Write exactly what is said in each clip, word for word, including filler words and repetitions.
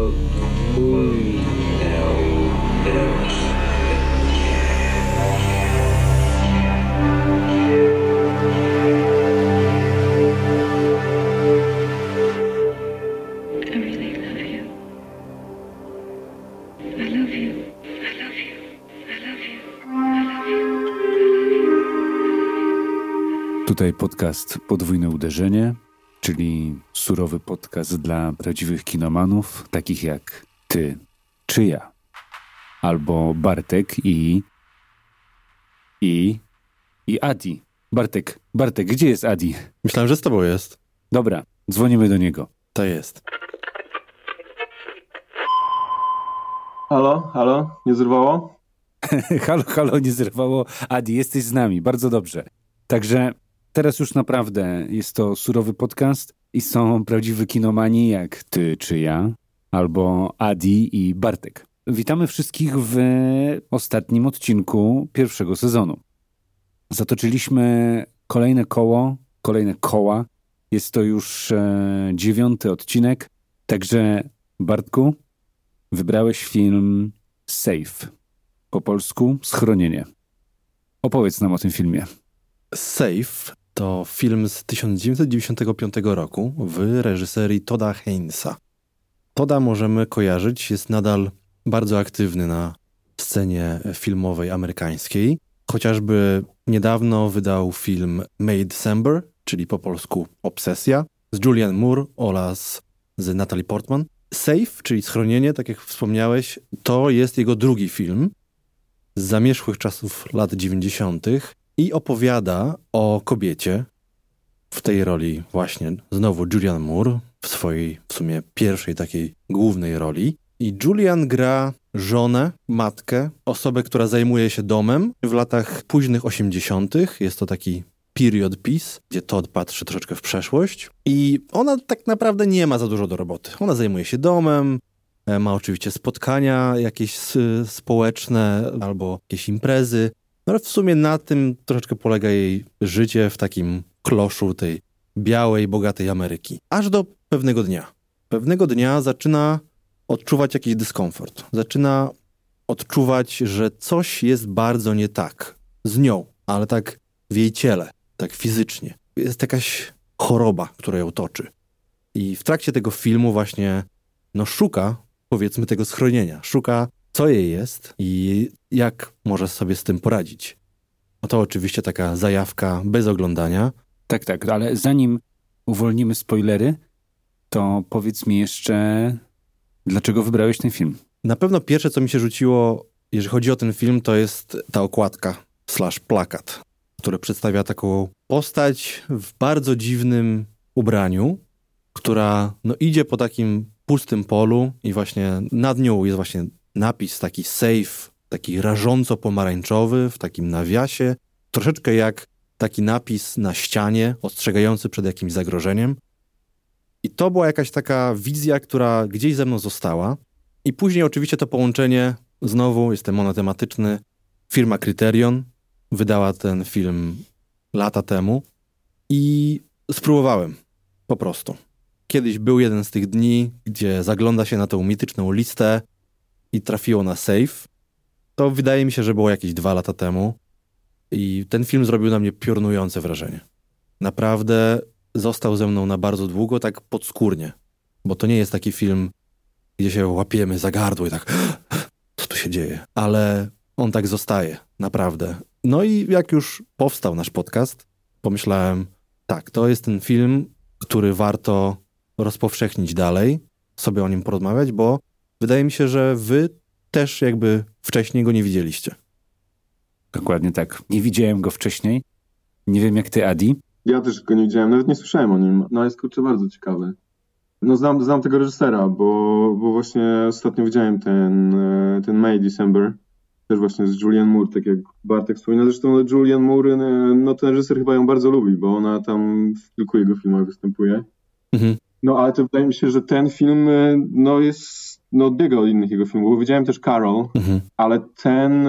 Tutaj podcast Podwójne Uderzenie, czyli surowy podcast dla prawdziwych kinomanów, takich jak ty czy ja. Albo Bartek i... i... i Adi. Bartek, Bartek, gdzie jest Adi? Myślałem, że z tobą jest. Dobra, dzwonimy do niego. To jest. Halo, halo, nie zerwało? halo, halo, nie zerwało. Adi, jesteś z nami, bardzo dobrze. Także teraz już naprawdę jest to surowy podcast i są prawdziwi kinomani jak ty czy ja, albo Adi i Bartek. Witamy wszystkich w ostatnim odcinku pierwszego sezonu. Zatoczyliśmy kolejne koło, kolejne koła. Jest to już e, dziewiąty odcinek, także Bartku, wybrałeś film Safe, po polsku Schronienie. Opowiedz nam o tym filmie. Safe to film z tysiąc dziewięćset dziewięćdziesiątego piątego roku w reżyserii Todda Haynesa. Todda możemy kojarzyć, jest nadal bardzo aktywny na scenie filmowej amerykańskiej. Chociażby niedawno wydał film May December, czyli po polsku Obsesja, z Julianne Moore oraz z Natalie Portman. Safe, czyli Schronienie, tak jak wspomniałeś, to jest jego drugi film z zamierzchłych czasów lat dziewięćdziesiątych i opowiada o kobiecie, w tej roli właśnie znowu Julianne Moore, w swojej w sumie pierwszej takiej głównej roli. I Julianne gra żonę, matkę, osobę, która zajmuje się domem w latach późnych osiemdziesiątych. Jest to taki period piece, gdzie Todd patrzy troszeczkę w przeszłość. I ona tak naprawdę nie ma za dużo do roboty. Ona zajmuje się domem, ma oczywiście spotkania jakieś społeczne albo jakieś imprezy. No ale w sumie na tym troszeczkę polega jej życie w takim kloszu tej białej, bogatej Ameryki. Aż do pewnego dnia. Pewnego dnia zaczyna odczuwać jakiś dyskomfort. Zaczyna odczuwać, że coś jest bardzo nie tak z nią, ale tak w jej ciele, tak fizycznie. Jest jakaś choroba, która ją toczy. I w trakcie tego filmu właśnie no szuka, powiedzmy, tego schronienia. Szuka, co jej jest i jak może sobie z tym poradzić. No to oczywiście taka zajawka bez oglądania. Tak, tak, ale zanim uwolnimy spoilery, to powiedz mi jeszcze, dlaczego wybrałeś ten film? Na pewno pierwsze, co mi się rzuciło, jeżeli chodzi o ten film, to jest ta okładka slash plakat, który przedstawia taką postać w bardzo dziwnym ubraniu, która no, idzie po takim pustym polu i właśnie nad nią jest właśnie napis taki safe, taki rażąco pomarańczowy w takim nawiasie, troszeczkę jak taki napis na ścianie ostrzegający przed jakimś zagrożeniem. I to była jakaś taka wizja, która gdzieś ze mną została. I później oczywiście to połączenie, znowu jestem monotematyczny, firma Criterion wydała ten film lata temu i spróbowałem po prostu. Kiedyś był jeden z tych dni, gdzie zagląda się na tą mityczną listę i trafiło na Safe. To wydaje mi się, że było jakieś dwa lata temu i ten film zrobił na mnie piorunujące wrażenie. Naprawdę został ze mną na bardzo długo, tak podskórnie, bo to nie jest taki film, gdzie się łapiemy za gardło i tak co tu się dzieje, ale on tak zostaje, naprawdę. No i jak już powstał nasz podcast, pomyślałem, tak, to jest ten film, który warto rozpowszechnić dalej, sobie o nim porozmawiać, bo wydaje mi się, że wy też jakby wcześniej go nie widzieliście. Dokładnie tak. Nie widziałem go wcześniej. Nie wiem jak ty, Adi. Ja też go nie widziałem, nawet nie słyszałem o nim. No jest kurczę bardzo ciekawy. No znam, znam tego reżysera, bo, bo właśnie ostatnio widziałem ten, ten May December, też właśnie z Julianne Moore, tak jak Bartek wspominał. Zresztą Julianne Moore, no ten reżyser chyba ją bardzo lubi, bo ona tam w kilku jego filmach występuje. Mhm. No ale to wydaje mi się, że ten film no jest, no odbiega od innych jego filmów, bo widziałem też Carol, mhm. ale ten,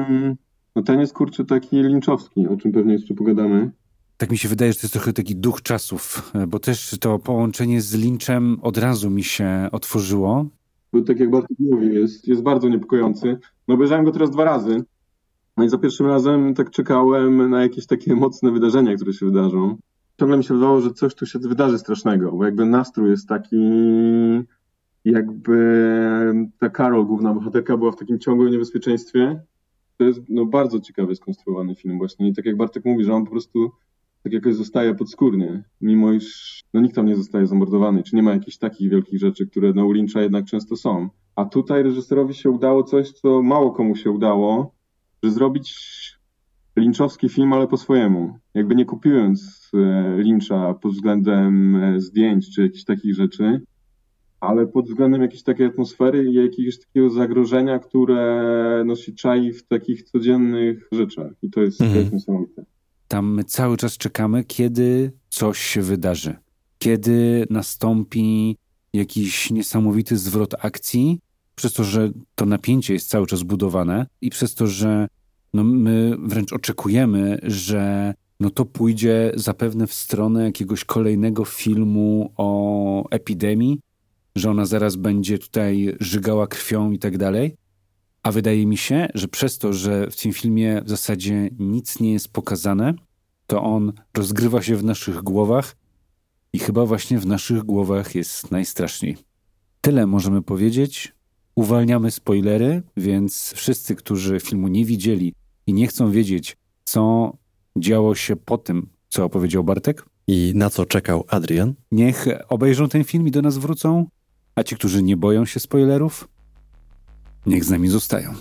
no ten jest kurczę taki linczowski, o czym pewnie jeszcze pogadamy. Tak mi się wydaje, że to jest trochę taki duch czasów, bo też to połączenie z Lynchem od razu mi się otworzyło Bo tak jak Bartek mówił, jest, jest bardzo niepokojący. No obejrzałem go teraz dwa razy. No i za pierwszym razem tak czekałem na jakieś takie mocne wydarzenia, które się wydarzą. Ciągle mi się wydawało, że coś tu się wydarzy strasznego, bo jakby nastrój jest taki, jakby ta Carol, główna bohaterka, była w takim ciągłym niebezpieczeństwie. To jest no, bardzo ciekawie skonstruowany film właśnie. I tak jak Bartek mówi, że on po prostu tak jakoś zostaje podskórnie, mimo iż no, nikt tam nie zostaje zamordowany, czy nie ma jakichś takich wielkich rzeczy, które no, u Lyncha jednak często są. A tutaj reżyserowi się udało coś, co mało komu się udało, że zrobić lynchowski film, ale po swojemu. Jakby nie kopiując e, Lyncha pod względem e, zdjęć czy jakichś takich rzeczy, ale pod względem jakiejś takiej atmosfery i jakiegoś takiego zagrożenia, które no, się czai w takich codziennych rzeczach. I to jest, Mhm. to jest niesamowite. Tam my cały czas czekamy, kiedy coś się wydarzy. Kiedy nastąpi jakiś niesamowity zwrot akcji, przez to, że to napięcie jest cały czas budowane i przez to, że no my wręcz oczekujemy, że no to pójdzie zapewne w stronę jakiegoś kolejnego filmu o epidemii, że ona zaraz będzie tutaj żygała krwią i tak dalej. A wydaje mi się, że przez to, że w tym filmie w zasadzie nic nie jest pokazane, to on rozgrywa się w naszych głowach i chyba właśnie w naszych głowach jest najstraszniej. Tyle możemy powiedzieć. Uwalniamy spoilery, więc wszyscy, którzy filmu nie widzieli i nie chcą wiedzieć, co działo się po tym, co opowiedział Bartek, I na co czekał Adrian? niech obejrzą ten film i do nas wrócą, a ci, którzy nie boją się spoilerów, niech z nami zostają.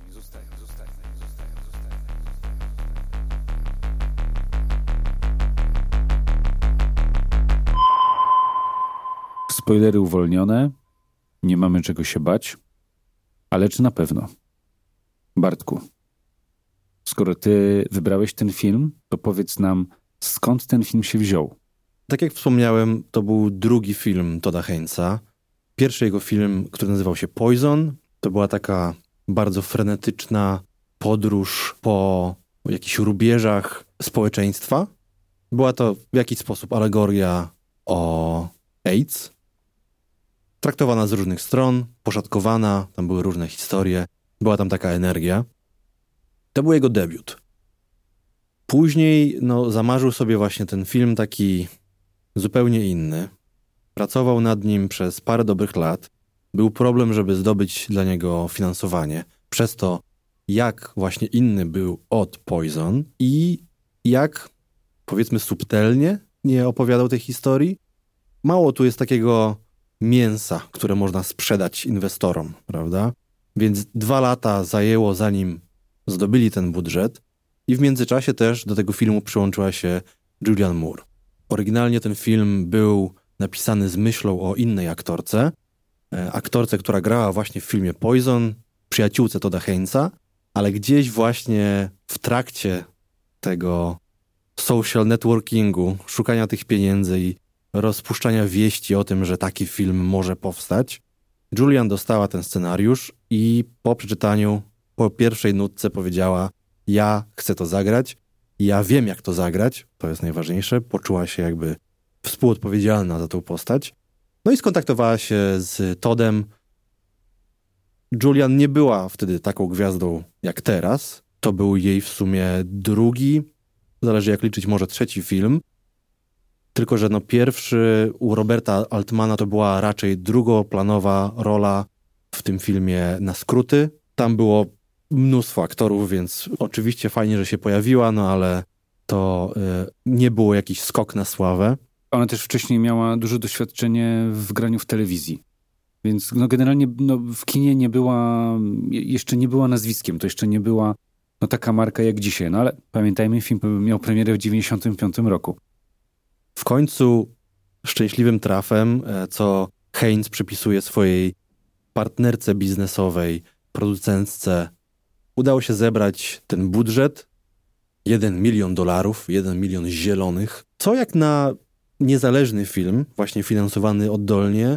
Spoilery uwolnione, nie mamy czego się bać, ale czy na pewno? Bartku, skoro ty wybrałeś ten film, to powiedz nam, skąd ten film się wziął? Tak jak wspomniałem, to był drugi film Todda Haynesa. Pierwszy jego film, który nazywał się Poison, to była taka bardzo frenetyczna podróż po jakichś rubieżach społeczeństwa. Była to w jakiś sposób alegoria o AIDS. Traktowana z różnych stron, poszatkowana, tam były różne historie. Była tam taka energia. To był jego debiut. Później no, zamarzył sobie właśnie ten film taki zupełnie inny. Pracował nad nim przez parę dobrych lat. Był problem, żeby zdobyć dla niego finansowanie. Przez to, jak właśnie inny był od Poison i jak, powiedzmy, subtelnie nie opowiadał tej historii. Mało tu jest takiego mięsa, które można sprzedać inwestorom, prawda? Więc dwa lata zajęło, zanim zdobyli ten budżet i w międzyczasie też do tego filmu przyłączyła się Julianne Moore. Oryginalnie ten film był napisany z myślą o innej aktorce, aktorce, która grała właśnie w filmie Poison, przyjaciółce Todda Haynesa, ale gdzieś właśnie w trakcie tego social networkingu, szukania tych pieniędzy i rozpuszczania wieści o tym, że taki film może powstać, Julianne dostała ten scenariusz i po przeczytaniu, po pierwszej nutce powiedziała: ja chcę to zagrać, ja wiem jak to zagrać, to jest najważniejsze, poczuła się jakby współodpowiedzialna za tą postać. No i skontaktowała się z Toddem. Julianne nie była wtedy taką gwiazdą jak teraz. To był jej w sumie drugi, zależy jak liczyć, może trzeci film. Tylko że no pierwszy u Roberta Altmana to była raczej drugoplanowa rola w tym filmie na skróty. Tam było mnóstwo aktorów, więc oczywiście fajnie, że się pojawiła, no ale to y, nie było jakiś skok na sławę. Ona też wcześniej miała duże doświadczenie w graniu w telewizji. Więc no generalnie no, w kinie nie była, jeszcze nie była nazwiskiem, to jeszcze nie była no, taka marka jak dzisiaj. No ale pamiętajmy, film miał premierę w dziewięćdziesiątym piątym roku. W końcu szczęśliwym trafem, co Haynes przypisuje swojej partnerce biznesowej, producentce, udało się zebrać ten budżet, jeden milion dolarów, jeden milion zielonych, co jak na niezależny film, właśnie finansowany oddolnie,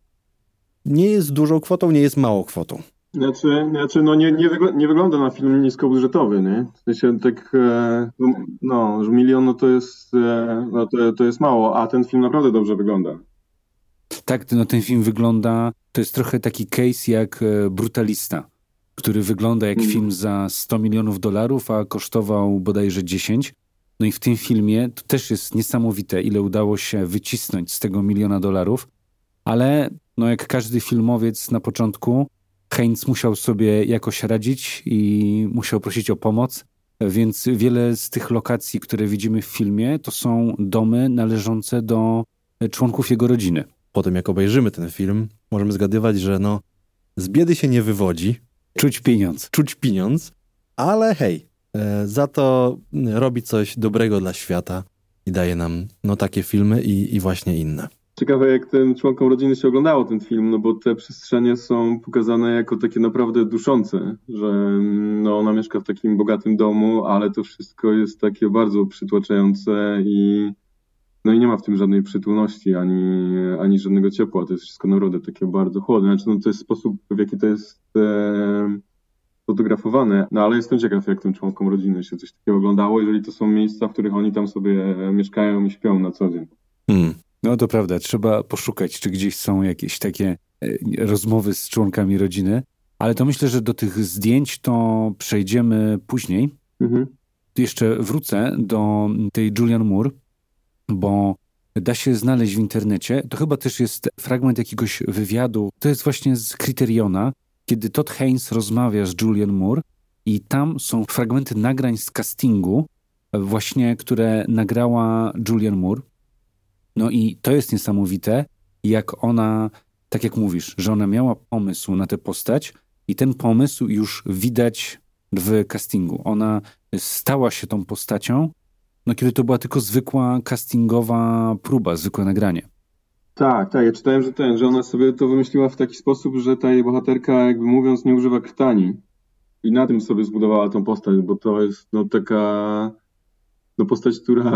nie jest dużą kwotą, nie jest małą kwotą. Znaczy, znaczy no nie, nie, wygl- nie wygląda na film niskobudżetowy, nie? W sensie tak, e, no, że milion no to jest, e, no to, to jest mało, a ten film naprawdę dobrze wygląda. Tak, no ten film wygląda, to jest trochę taki case jak Brutalista, który wygląda jak mm. film za sto milionów dolarów, a kosztował bodajże dziesięć. No i w tym filmie to też jest niesamowite, ile udało się wycisnąć z tego miliona dolarów, ale no jak każdy filmowiec na początku, Haynes musiał sobie jakoś radzić i musiał prosić o pomoc, więc wiele z tych lokacji, które widzimy w filmie, to są domy należące do członków jego rodziny. Potem jak obejrzymy ten film, możemy zgadywać, że no z biedy się nie wywodzi. Czuć pieniądz. Czuć pieniądz, ale hej, e, za to robi coś dobrego dla świata i daje nam no takie filmy i, i właśnie inne. Ciekawe, jak tym członkom rodziny się oglądało ten film, no bo te przestrzenie są pokazane jako takie naprawdę duszące, że no ona mieszka w takim bogatym domu, ale to wszystko jest takie bardzo przytłaczające i no i nie ma w tym żadnej przytulności, ani, ani żadnego ciepła. To jest wszystko naprawdę takie bardzo chłodne. Znaczy, no to jest sposób, w jaki to jest e, fotografowane. No ale jestem ciekaw, jak tym członkom rodziny się coś takiego oglądało, jeżeli to są miejsca, w których oni tam sobie mieszkają i śpią na co dzień. Hmm. No to prawda, trzeba poszukać, czy gdzieś są jakieś takie e, rozmowy z członkami rodziny. Ale to myślę, że do tych zdjęć to przejdziemy później. Mhm. Jeszcze wrócę do tej Julianne Moore, bo da się znaleźć w internecie, to chyba też jest fragment jakiegoś wywiadu, to jest właśnie z Criteriona, kiedy Todd Haynes rozmawia z Julianne Moore i tam są fragmenty nagrań z castingu właśnie, które nagrała Julianne Moore. No i to jest niesamowite, jak ona, tak jak mówisz, że ona miała pomysł na tę postać i ten pomysł już widać w castingu. Ona stała się tą postacią, no kiedy to była tylko zwykła castingowa próba, zwykłe nagranie. Tak, tak. Ja czytałem, że ten, że ona sobie to wymyśliła w taki sposób, że ta jej bohaterka, jakby mówiąc, nie używa krtani. I na tym sobie zbudowała tą postać, bo to jest no taka no postać, która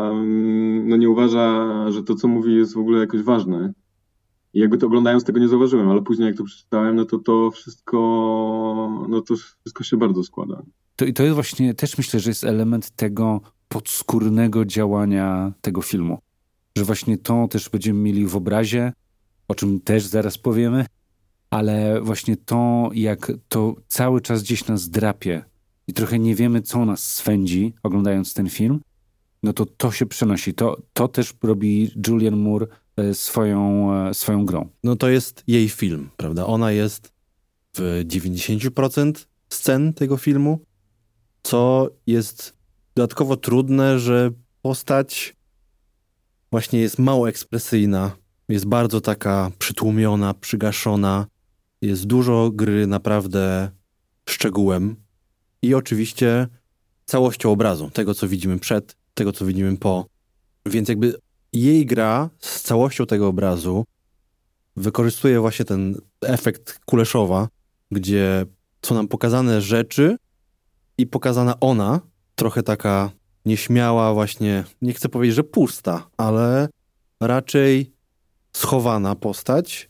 no nie uważa, że to, co mówi, jest w ogóle jakoś ważne. I jakby to oglądając tego nie zauważyłem, ale później jak to przeczytałem, no to to wszystko, no to wszystko się bardzo składa. To, I to jest właśnie, też myślę, że jest element tego podskórnego działania tego filmu. Że właśnie to też będziemy mieli w obrazie, o czym też zaraz powiemy, ale właśnie to, jak to cały czas gdzieś nas drapie i trochę nie wiemy, co nas swędzi, oglądając ten film, no to to się przenosi. To, to też robi Julianne Moore swoją, swoją grą. No to jest jej film, prawda? Ona jest w dziewięćdziesiąt procent scen tego filmu, co jest dodatkowo trudne, że postać właśnie jest mało ekspresyjna, jest bardzo taka przytłumiona, przygaszona, jest dużo gry naprawdę szczegółem i oczywiście całością obrazu, tego co widzimy przed, tego co widzimy po. Więc jakby jej gra z całością tego obrazu wykorzystuje właśnie ten efekt Kuleszowa, gdzie są nam pokazane rzeczy i pokazana ona, trochę taka nieśmiała właśnie, nie chcę powiedzieć, że pusta, ale raczej schowana postać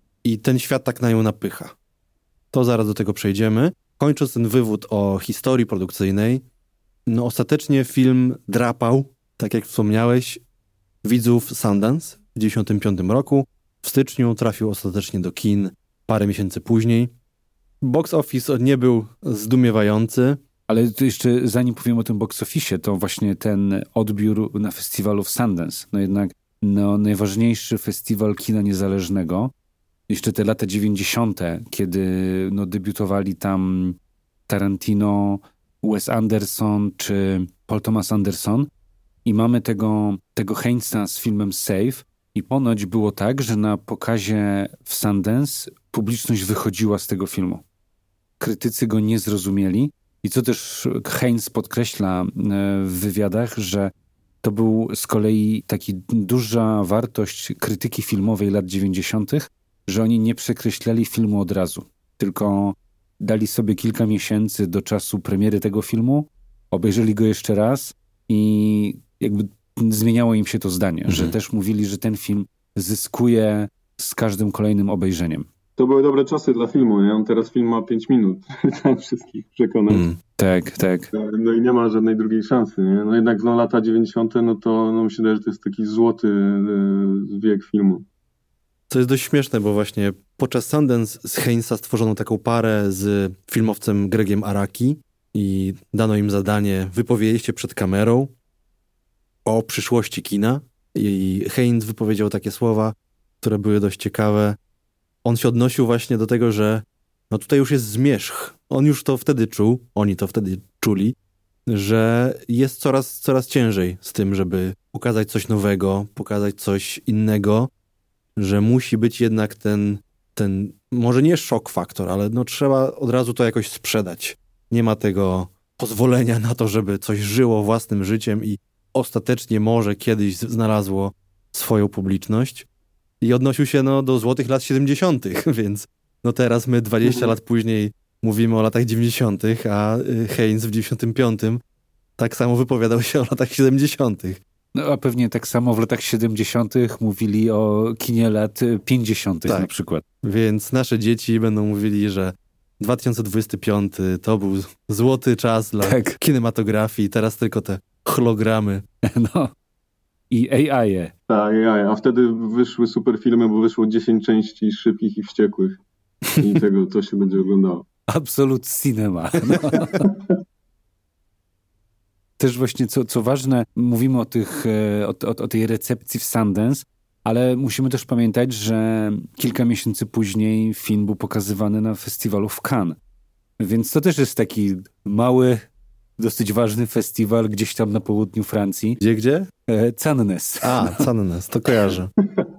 i ten świat tak na nią napycha. To zaraz do tego przejdziemy. Kończąc ten wywód o historii produkcyjnej, no ostatecznie film drapał, tak jak wspomniałeś, widzów Sundance w dziewięćdziesiątym piątym roku. W styczniu trafił ostatecznie do kin parę miesięcy później. Box office nie był zdumiewający. Ale to jeszcze zanim powiem o tym box office, to właśnie ten odbiór na festiwalu w Sundance. No jednak no, najważniejszy festiwal kina niezależnego. Jeszcze te lata dziewięćdziesiąte, kiedy no, debiutowali tam Tarantino, Wes Anderson czy Paul Thomas Anderson. I mamy tego, tego Haynesa z filmem Safe. I ponoć było tak, że na pokazie w Sundance publiczność wychodziła z tego filmu. Krytycy go nie zrozumieli. I co też Haynes podkreśla w wywiadach, że to był z kolei taki duża wartość krytyki filmowej lat dziewięćdziesiątych, że oni nie przekreślali filmu od razu, tylko dali sobie kilka miesięcy do czasu premiery tego filmu, obejrzeli go jeszcze raz i jakby zmieniało im się to zdanie, mhm. że też mówili, że ten film zyskuje z każdym kolejnym obejrzeniem. To były dobre czasy dla filmu, nie? On teraz film ma pięć minut, trzeba wszystkich przekonać. Mm, tak, tak. No i nie ma żadnej drugiej szansy, nie? No jednak no, lata dziewięćdziesiąte, no to no, mi się wydaje, że to jest taki złoty e, wiek filmu. Co jest dość śmieszne, bo właśnie podczas Sundance z Hainsa stworzono taką parę z filmowcem Gregiem Araki i dano im zadanie wypowiedzieć się przed kamerą o przyszłości kina. I Haynes wypowiedział takie słowa, które były dość ciekawe. On się odnosił właśnie do tego, że no tutaj już jest zmierzch. On już to wtedy czuł, oni to wtedy czuli, że jest coraz, coraz ciężej z tym, żeby pokazać coś nowego, pokazać coś innego, że musi być jednak ten, ten może nie szok faktor, ale no trzeba od razu to jakoś sprzedać. Nie ma tego pozwolenia na to, żeby coś żyło własnym życiem i ostatecznie może kiedyś znalazło swoją publiczność. I odnosił się no, do złotych lat siedemdziesiątych, więc no teraz my dwadzieścia lat później mówimy o latach dziewięćdziesiątych, a Haynes w dziewięćdziesiątym piątym tak samo wypowiadał się o latach siedemdziesiątych. No a pewnie tak samo w latach siedemdziesiątych mówili o kinie lat pięćdziesiątych tak. na przykład. Więc nasze dzieci będą mówili, że dwa tysiące dwudziesty piąty to był złoty czas dla tak. kinematografii, teraz tylko te hologramy. No. I A I. Tak, A I, a wtedy wyszły super filmy, bo wyszło dziesięć części Szybkich i Wściekłych. I tego to się będzie oglądało. Absolut cinema. No. Też właśnie, co, co ważne, mówimy o, tych, o, o, o tej recepcji w Sundance, ale musimy też pamiętać, że kilka miesięcy później film był pokazywany na festiwalu w Cannes. Więc to też jest taki mały, dosyć ważny festiwal gdzieś tam na południu Francji. Gdzie, gdzie? E, Cannes. A, Cannes, to kojarzę.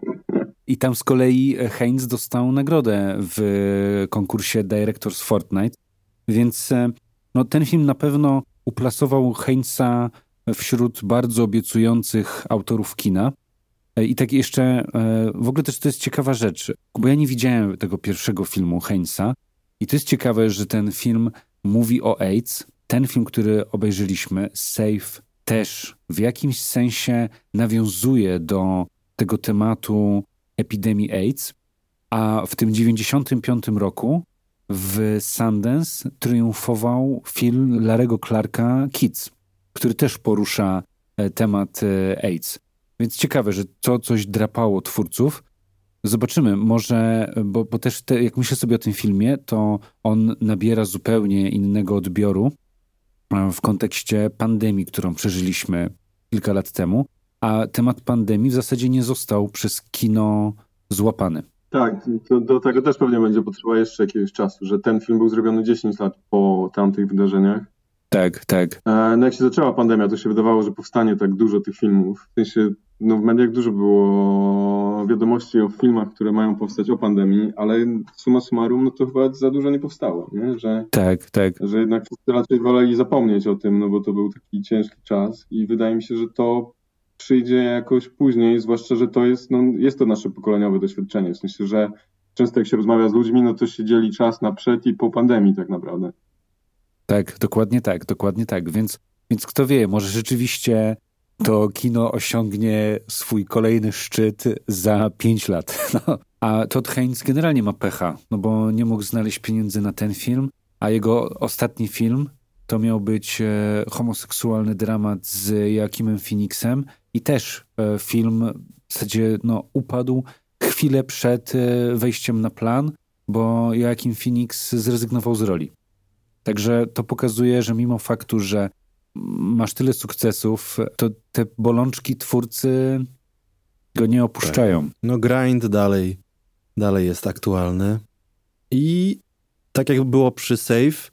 I tam z kolei Haynes dostał nagrodę w konkursie Directors Fortnight, więc no, ten film na pewno uplasował Haynesa wśród bardzo obiecujących autorów kina. I tak jeszcze, w ogóle też to jest ciekawa rzecz, bo ja nie widziałem tego pierwszego filmu Haynesa i to jest ciekawe, że ten film mówi o AIDS. Ten film, który obejrzeliśmy, Safe, też w jakimś sensie nawiązuje do tego tematu epidemii AIDS, a w tym dziewięćdziesiątym piątym roku w Sundance triumfował film Larry'ego Clarka Kids, który też porusza temat AIDS. Więc ciekawe, że to coś drapało twórców. Zobaczymy, może, bo, bo też te, jak myślę sobie o tym filmie, to on nabiera zupełnie innego odbioru w kontekście pandemii, którą przeżyliśmy kilka lat temu, a temat pandemii w zasadzie nie został przez kino złapany. Tak, to, do tego też pewnie będzie potrzeba jeszcze jakiegoś czasu, że ten film był zrobiony dziesięć lat po tamtych wydarzeniach. Tak, tak. No jak się zaczęła pandemia, to się wydawało, że powstanie tak dużo tych filmów. W sensie, no w mediach dużo było wiadomości o filmach, które mają powstać o pandemii, ale summa summarum, no to chyba za dużo nie powstało, nie? Że, tak, tak. Że jednak wszyscy raczej woleli zapomnieć o tym, no bo to był taki ciężki czas i wydaje mi się, że to przyjdzie jakoś później, zwłaszcza, że to jest, no, jest to nasze pokoleniowe doświadczenie. W sensie, że często jak się rozmawia z ludźmi, no to się dzieli czas na przed i po pandemii tak naprawdę. Tak, dokładnie tak, dokładnie tak. Więc, więc kto wie, może rzeczywiście to kino osiągnie swój kolejny szczyt za pięć lat. No. A Todd Haynes generalnie ma pecha, no bo nie mógł znaleźć pieniędzy na ten film, a jego ostatni film to miał być e, homoseksualny dramat z Joaquimem Phoenixem i też e, film w zasadzie no, upadł chwilę przed e, wejściem na plan, bo Joaquim Phoenix zrezygnował z roli. Także to pokazuje, że mimo faktu, że masz tyle sukcesów, to te bolączki twórcy go nie opuszczają. Tak. No grind dalej, dalej jest aktualny. I tak jak było przy Safe,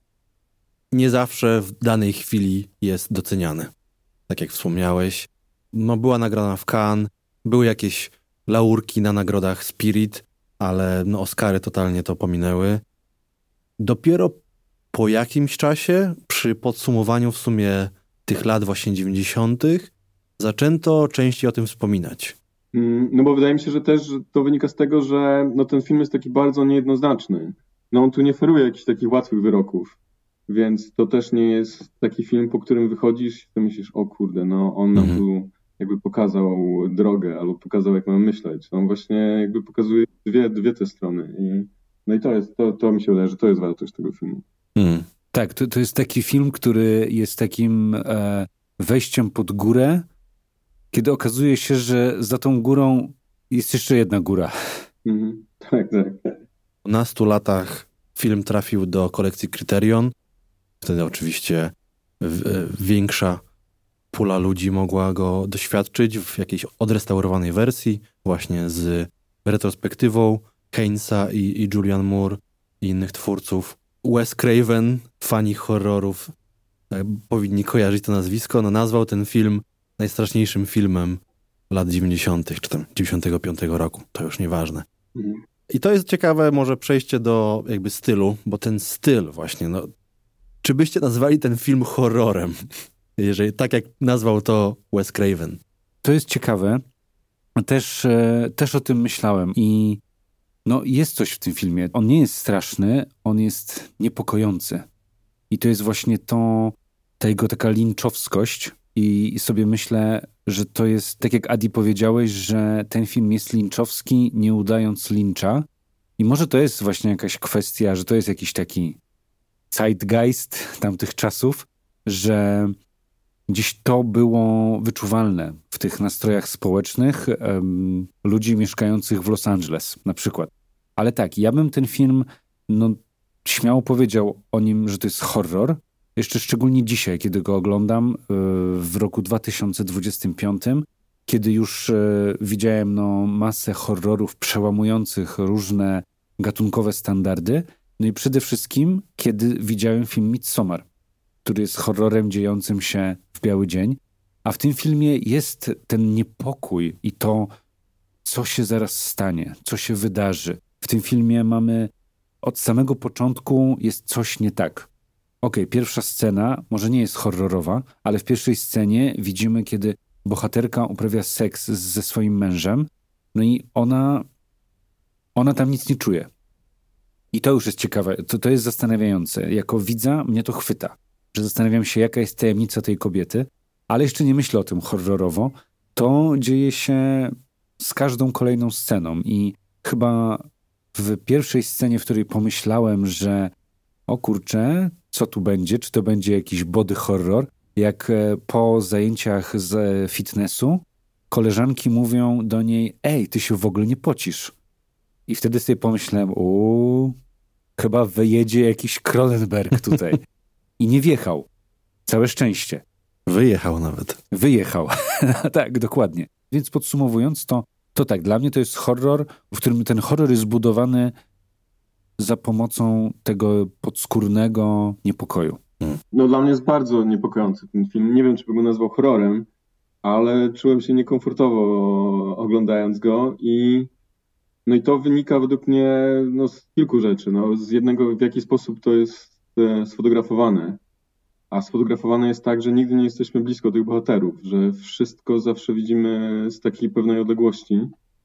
nie zawsze w danej chwili jest doceniany. Tak jak wspomniałeś, no była nagrana w Cannes, były jakieś laurki na nagrodach Spirit, ale no Oscary totalnie to pominęły. Dopiero po jakimś czasie, przy podsumowaniu w sumie tych lat właśnie dziewięćdziesiątych, zaczęto częściej o tym wspominać. No bo wydaje mi się, że też to wynika z tego, że no ten film jest taki bardzo niejednoznaczny. No on tu nie feruje jakichś takich łatwych wyroków, więc to też nie jest taki film, po którym wychodzisz i to myślisz, o kurde, no on nam mhm. tu jakby pokazał drogę albo pokazał, jak mamy myśleć. On właśnie jakby pokazuje dwie, dwie te strony i no i to jest, to, to mi się wydaje, że to jest wartość tego filmu. Hmm. Tak, to, to jest taki film, który jest takim e, wejściem pod górę, kiedy okazuje się, że za tą górą jest jeszcze jedna góra. Mhm. Tak, tak. Po nastu latach film trafił do kolekcji Criterion. Wtedy oczywiście w, większa pula ludzi mogła go doświadczyć w jakiejś odrestaurowanej wersji, właśnie z retrospektywą Hainsa i, i Julianne Moore i innych twórców. Wes Craven, fani horrorów, tak, powinni kojarzyć to nazwisko, no nazwał ten film najstraszniejszym filmem lat dziewięćdziesiątych, czy tam dziewięćdziesiątego piątego roku, to już nieważne. Mhm. I to jest ciekawe może przejście do jakby stylu, bo ten styl właśnie, no, czy byście nazwali ten film horrorem? Jeżeli tak jak nazwał to Wes Craven. To jest ciekawe. Też, e, też o tym myślałem i no, jest coś w tym filmie. On nie jest straszny, on jest niepokojący. I to jest właśnie to, ta jego taka linczowskość. I, I sobie myślę, że to jest, tak jak Adi powiedziałeś, że ten film jest linczowski, nie udając lincza. I może to jest właśnie jakaś kwestia, że to jest jakiś taki zeitgeist tamtych czasów, że gdzieś to było wyczuwalne w tych nastrojach społecznych um, ludzi mieszkających w Los Angeles na przykład. Ale tak, ja bym ten film no, śmiało powiedział o nim, że to jest horror. Jeszcze szczególnie dzisiaj, kiedy go oglądam yy, w roku dwa tysiące dwudziestym piątym, kiedy już yy, widziałem no, masę horrorów przełamujących różne gatunkowe standardy. No i przede wszystkim, kiedy widziałem film Midsommar, który jest horrorem dziejącym się w biały dzień. A w tym filmie jest ten niepokój i to, co się zaraz stanie, co się wydarzy. W tym filmie mamy od samego początku jest coś nie tak. Okej, pierwsza scena może nie jest horrorowa, ale w pierwszej scenie widzimy, kiedy bohaterka uprawia seks ze swoim mężem, no i ona, ona tam nic nie czuje. I to już jest ciekawe, to, to jest zastanawiające. Jako widza mnie to chwyta, że zastanawiam się, jaka jest tajemnica tej kobiety, ale jeszcze nie myślę o tym horrorowo. To dzieje się z każdą kolejną sceną i chyba w pierwszej scenie, w której pomyślałem, że o kurczę, co tu będzie? Czy to będzie jakiś body horror? Jak po zajęciach z fitnessu koleżanki mówią do niej, ej, ty się w ogóle nie pocisz. I wtedy sobie pomyślałem, uuu, chyba wyjedzie jakiś Cronenberg tutaj. I nie wjechał. Całe szczęście. Wyjechał nawet. Wyjechał. Tak, dokładnie. Więc podsumowując to, to tak, dla mnie to jest horror, w którym ten horror jest zbudowany za pomocą tego podskórnego niepokoju. No dla mnie jest bardzo niepokojący ten film. Nie wiem, czy bym go nazwał horrorem, ale czułem się niekomfortowo oglądając go i no i to wynika według mnie no, z kilku rzeczy. No, z jednego, w jaki sposób to jest e, sfotografowane. A sfotografowane jest tak, że nigdy nie jesteśmy blisko tych bohaterów, że wszystko zawsze widzimy z takiej pewnej odległości.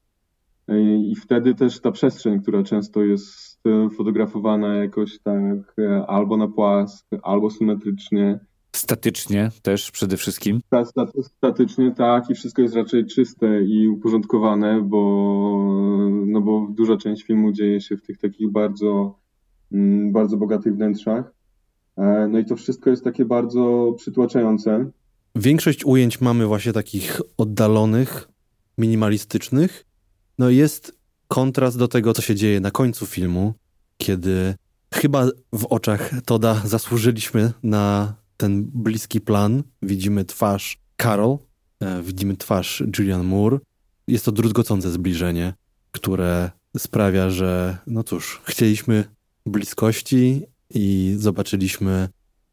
I wtedy też ta przestrzeń, która często jest fotografowana jakoś tak albo na płasko, albo symetrycznie. Statycznie też przede wszystkim. Statycznie, tak, i wszystko jest raczej czyste i uporządkowane, bo, no bo duża część filmu dzieje się w tych takich bardzo, bardzo bogatych wnętrzach. No i to wszystko jest takie bardzo przytłaczające. Większość ujęć mamy właśnie takich oddalonych, minimalistycznych. No jest kontrast do tego, co się dzieje na końcu filmu, kiedy chyba w oczach Todda zasłużyliśmy na ten bliski plan. Widzimy twarz Carol, e, widzimy twarz Julianne Moore. Jest to druzgocące zbliżenie, które sprawia, że no cóż, chcieliśmy bliskości i zobaczyliśmy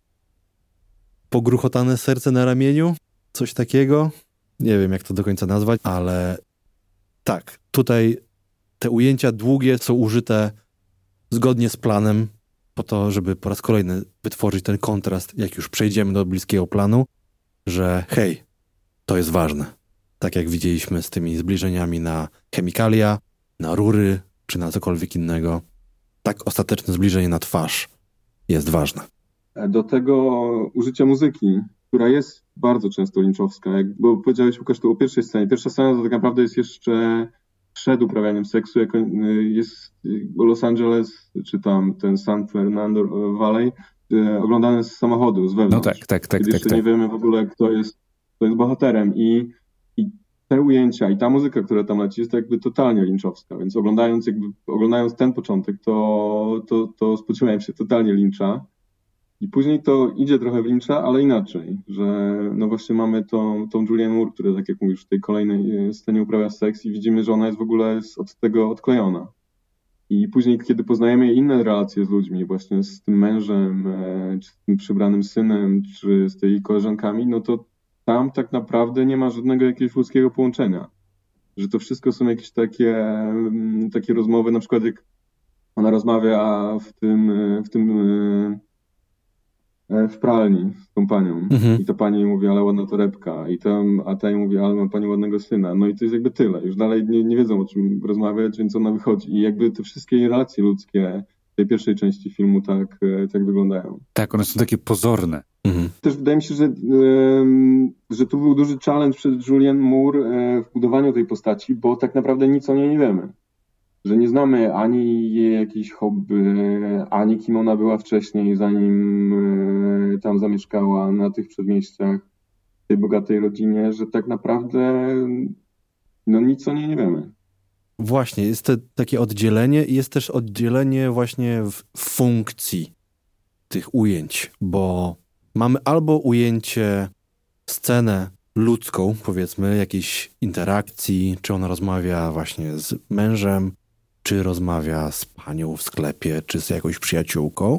pogruchotane serce na ramieniu, coś takiego. Nie wiem, jak to do końca nazwać, ale tak, tutaj te ujęcia długie są użyte zgodnie z planem po to, żeby po raz kolejny wytworzyć ten kontrast, jak już przejdziemy do bliskiego planu, że hej, to jest ważne. Tak jak widzieliśmy z tymi zbliżeniami na chemikalia, na rury, czy na cokolwiek innego. Tak ostateczne zbliżenie na twarz jest ważne. Do tego użycia muzyki, która jest bardzo często linczowska, jak, bo powiedziałeś, Łukasz, to o pierwszej scenie. Pierwsza scena to tak naprawdę jest jeszcze przed uprawianiem seksu, jak jest Los Angeles, czy tam ten San Fernando Valley, oglądane z samochodu, z wewnątrz. No tak, tak, tak. Kiedy tak, jeszcze tak. nie wiemy w ogóle, kto jest, kto jest bohaterem. I, i te ujęcia i ta muzyka, która tam leci, jest jakby totalnie lynchowska, więc oglądając jakby, oglądając ten początek, to, to, to spodziewałem się totalnie lyncha. I później to idzie trochę w lyncha, ale inaczej, że no właśnie mamy tą, tą Julianne Moore, która, tak jak mówisz, w tej kolejnej scenie uprawia seks i widzimy, że ona jest w ogóle od tego odklejona. I później, kiedy poznajemy inne relacje z ludźmi, właśnie z tym mężem, czy z tym przybranym synem, czy z tej koleżankami, no to tam tak naprawdę nie ma żadnego jakiegoś ludzkiego połączenia. Że to wszystko są jakieś takie, takie rozmowy, na przykład jak ona rozmawia w tym, w tym w pralni z tą panią. Mhm. I ta pani jej mówi, ale ładna torebka. I tam, a ta jej mówi, ale ma pani ładnego syna. No i to jest jakby tyle. Już dalej nie, nie wiedzą, o czym rozmawiać, więc ona wychodzi. I jakby te wszystkie relacje ludzkie w tej pierwszej części filmu tak, tak wyglądają. Tak, one są takie pozorne. Mhm. Też wydaje mi się, że, że tu był duży challenge przed Julianne Moore w budowaniu tej postaci, bo tak naprawdę nic o niej nie wiemy. Że nie znamy ani jej jakichś hobby, ani kim ona była wcześniej, zanim tam zamieszkała na tych przedmieściach, w tej bogatej rodzinie, że tak naprawdę no nic o niej nie wiemy. Właśnie, jest to takie oddzielenie i jest też oddzielenie właśnie w funkcji tych ujęć, bo mamy albo ujęcie, scenę ludzką, powiedzmy, jakiejś interakcji, czy ona rozmawia właśnie z mężem, czy rozmawia z panią w sklepie, czy z jakąś przyjaciółką.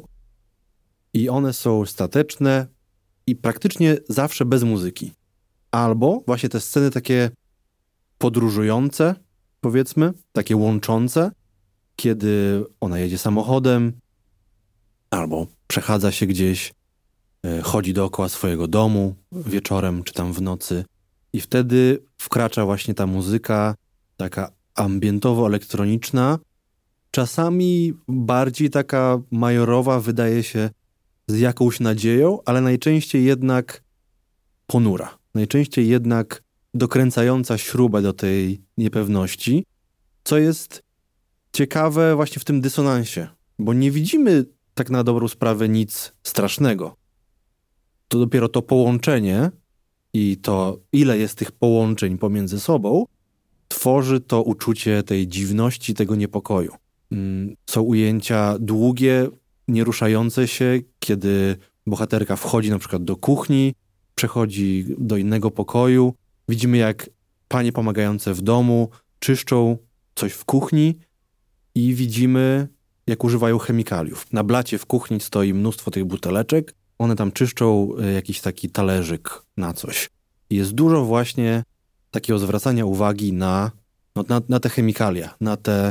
I one są stateczne i praktycznie zawsze bez muzyki. Albo właśnie te sceny takie podróżujące, powiedzmy, takie łączące, kiedy ona jedzie samochodem, albo przechadza się gdzieś, chodzi dookoła swojego domu wieczorem, czy tam w nocy. I wtedy wkracza właśnie ta muzyka, taka ambientowo-elektroniczna, czasami bardziej taka majorowa, wydaje się, z jakąś nadzieją, ale najczęściej jednak ponura. Najczęściej jednak dokręcająca śrubę do tej niepewności, co jest ciekawe właśnie w tym dysonansie, bo nie widzimy tak na dobrą sprawę nic strasznego. To dopiero to połączenie i to, ile jest tych połączeń pomiędzy sobą, tworzy to uczucie tej dziwności, tego niepokoju. Są ujęcia długie, nieruszające się, kiedy bohaterka wchodzi na przykład do kuchni, przechodzi do innego pokoju. Widzimy, jak panie pomagające w domu czyszczą coś w kuchni i widzimy, jak używają chemikaliów. Na blacie w kuchni stoi mnóstwo tych buteleczek. One tam czyszczą jakiś taki talerzyk na coś. I jest dużo właśnie takiego zwracania uwagi na, no, na, na te chemikalia, na te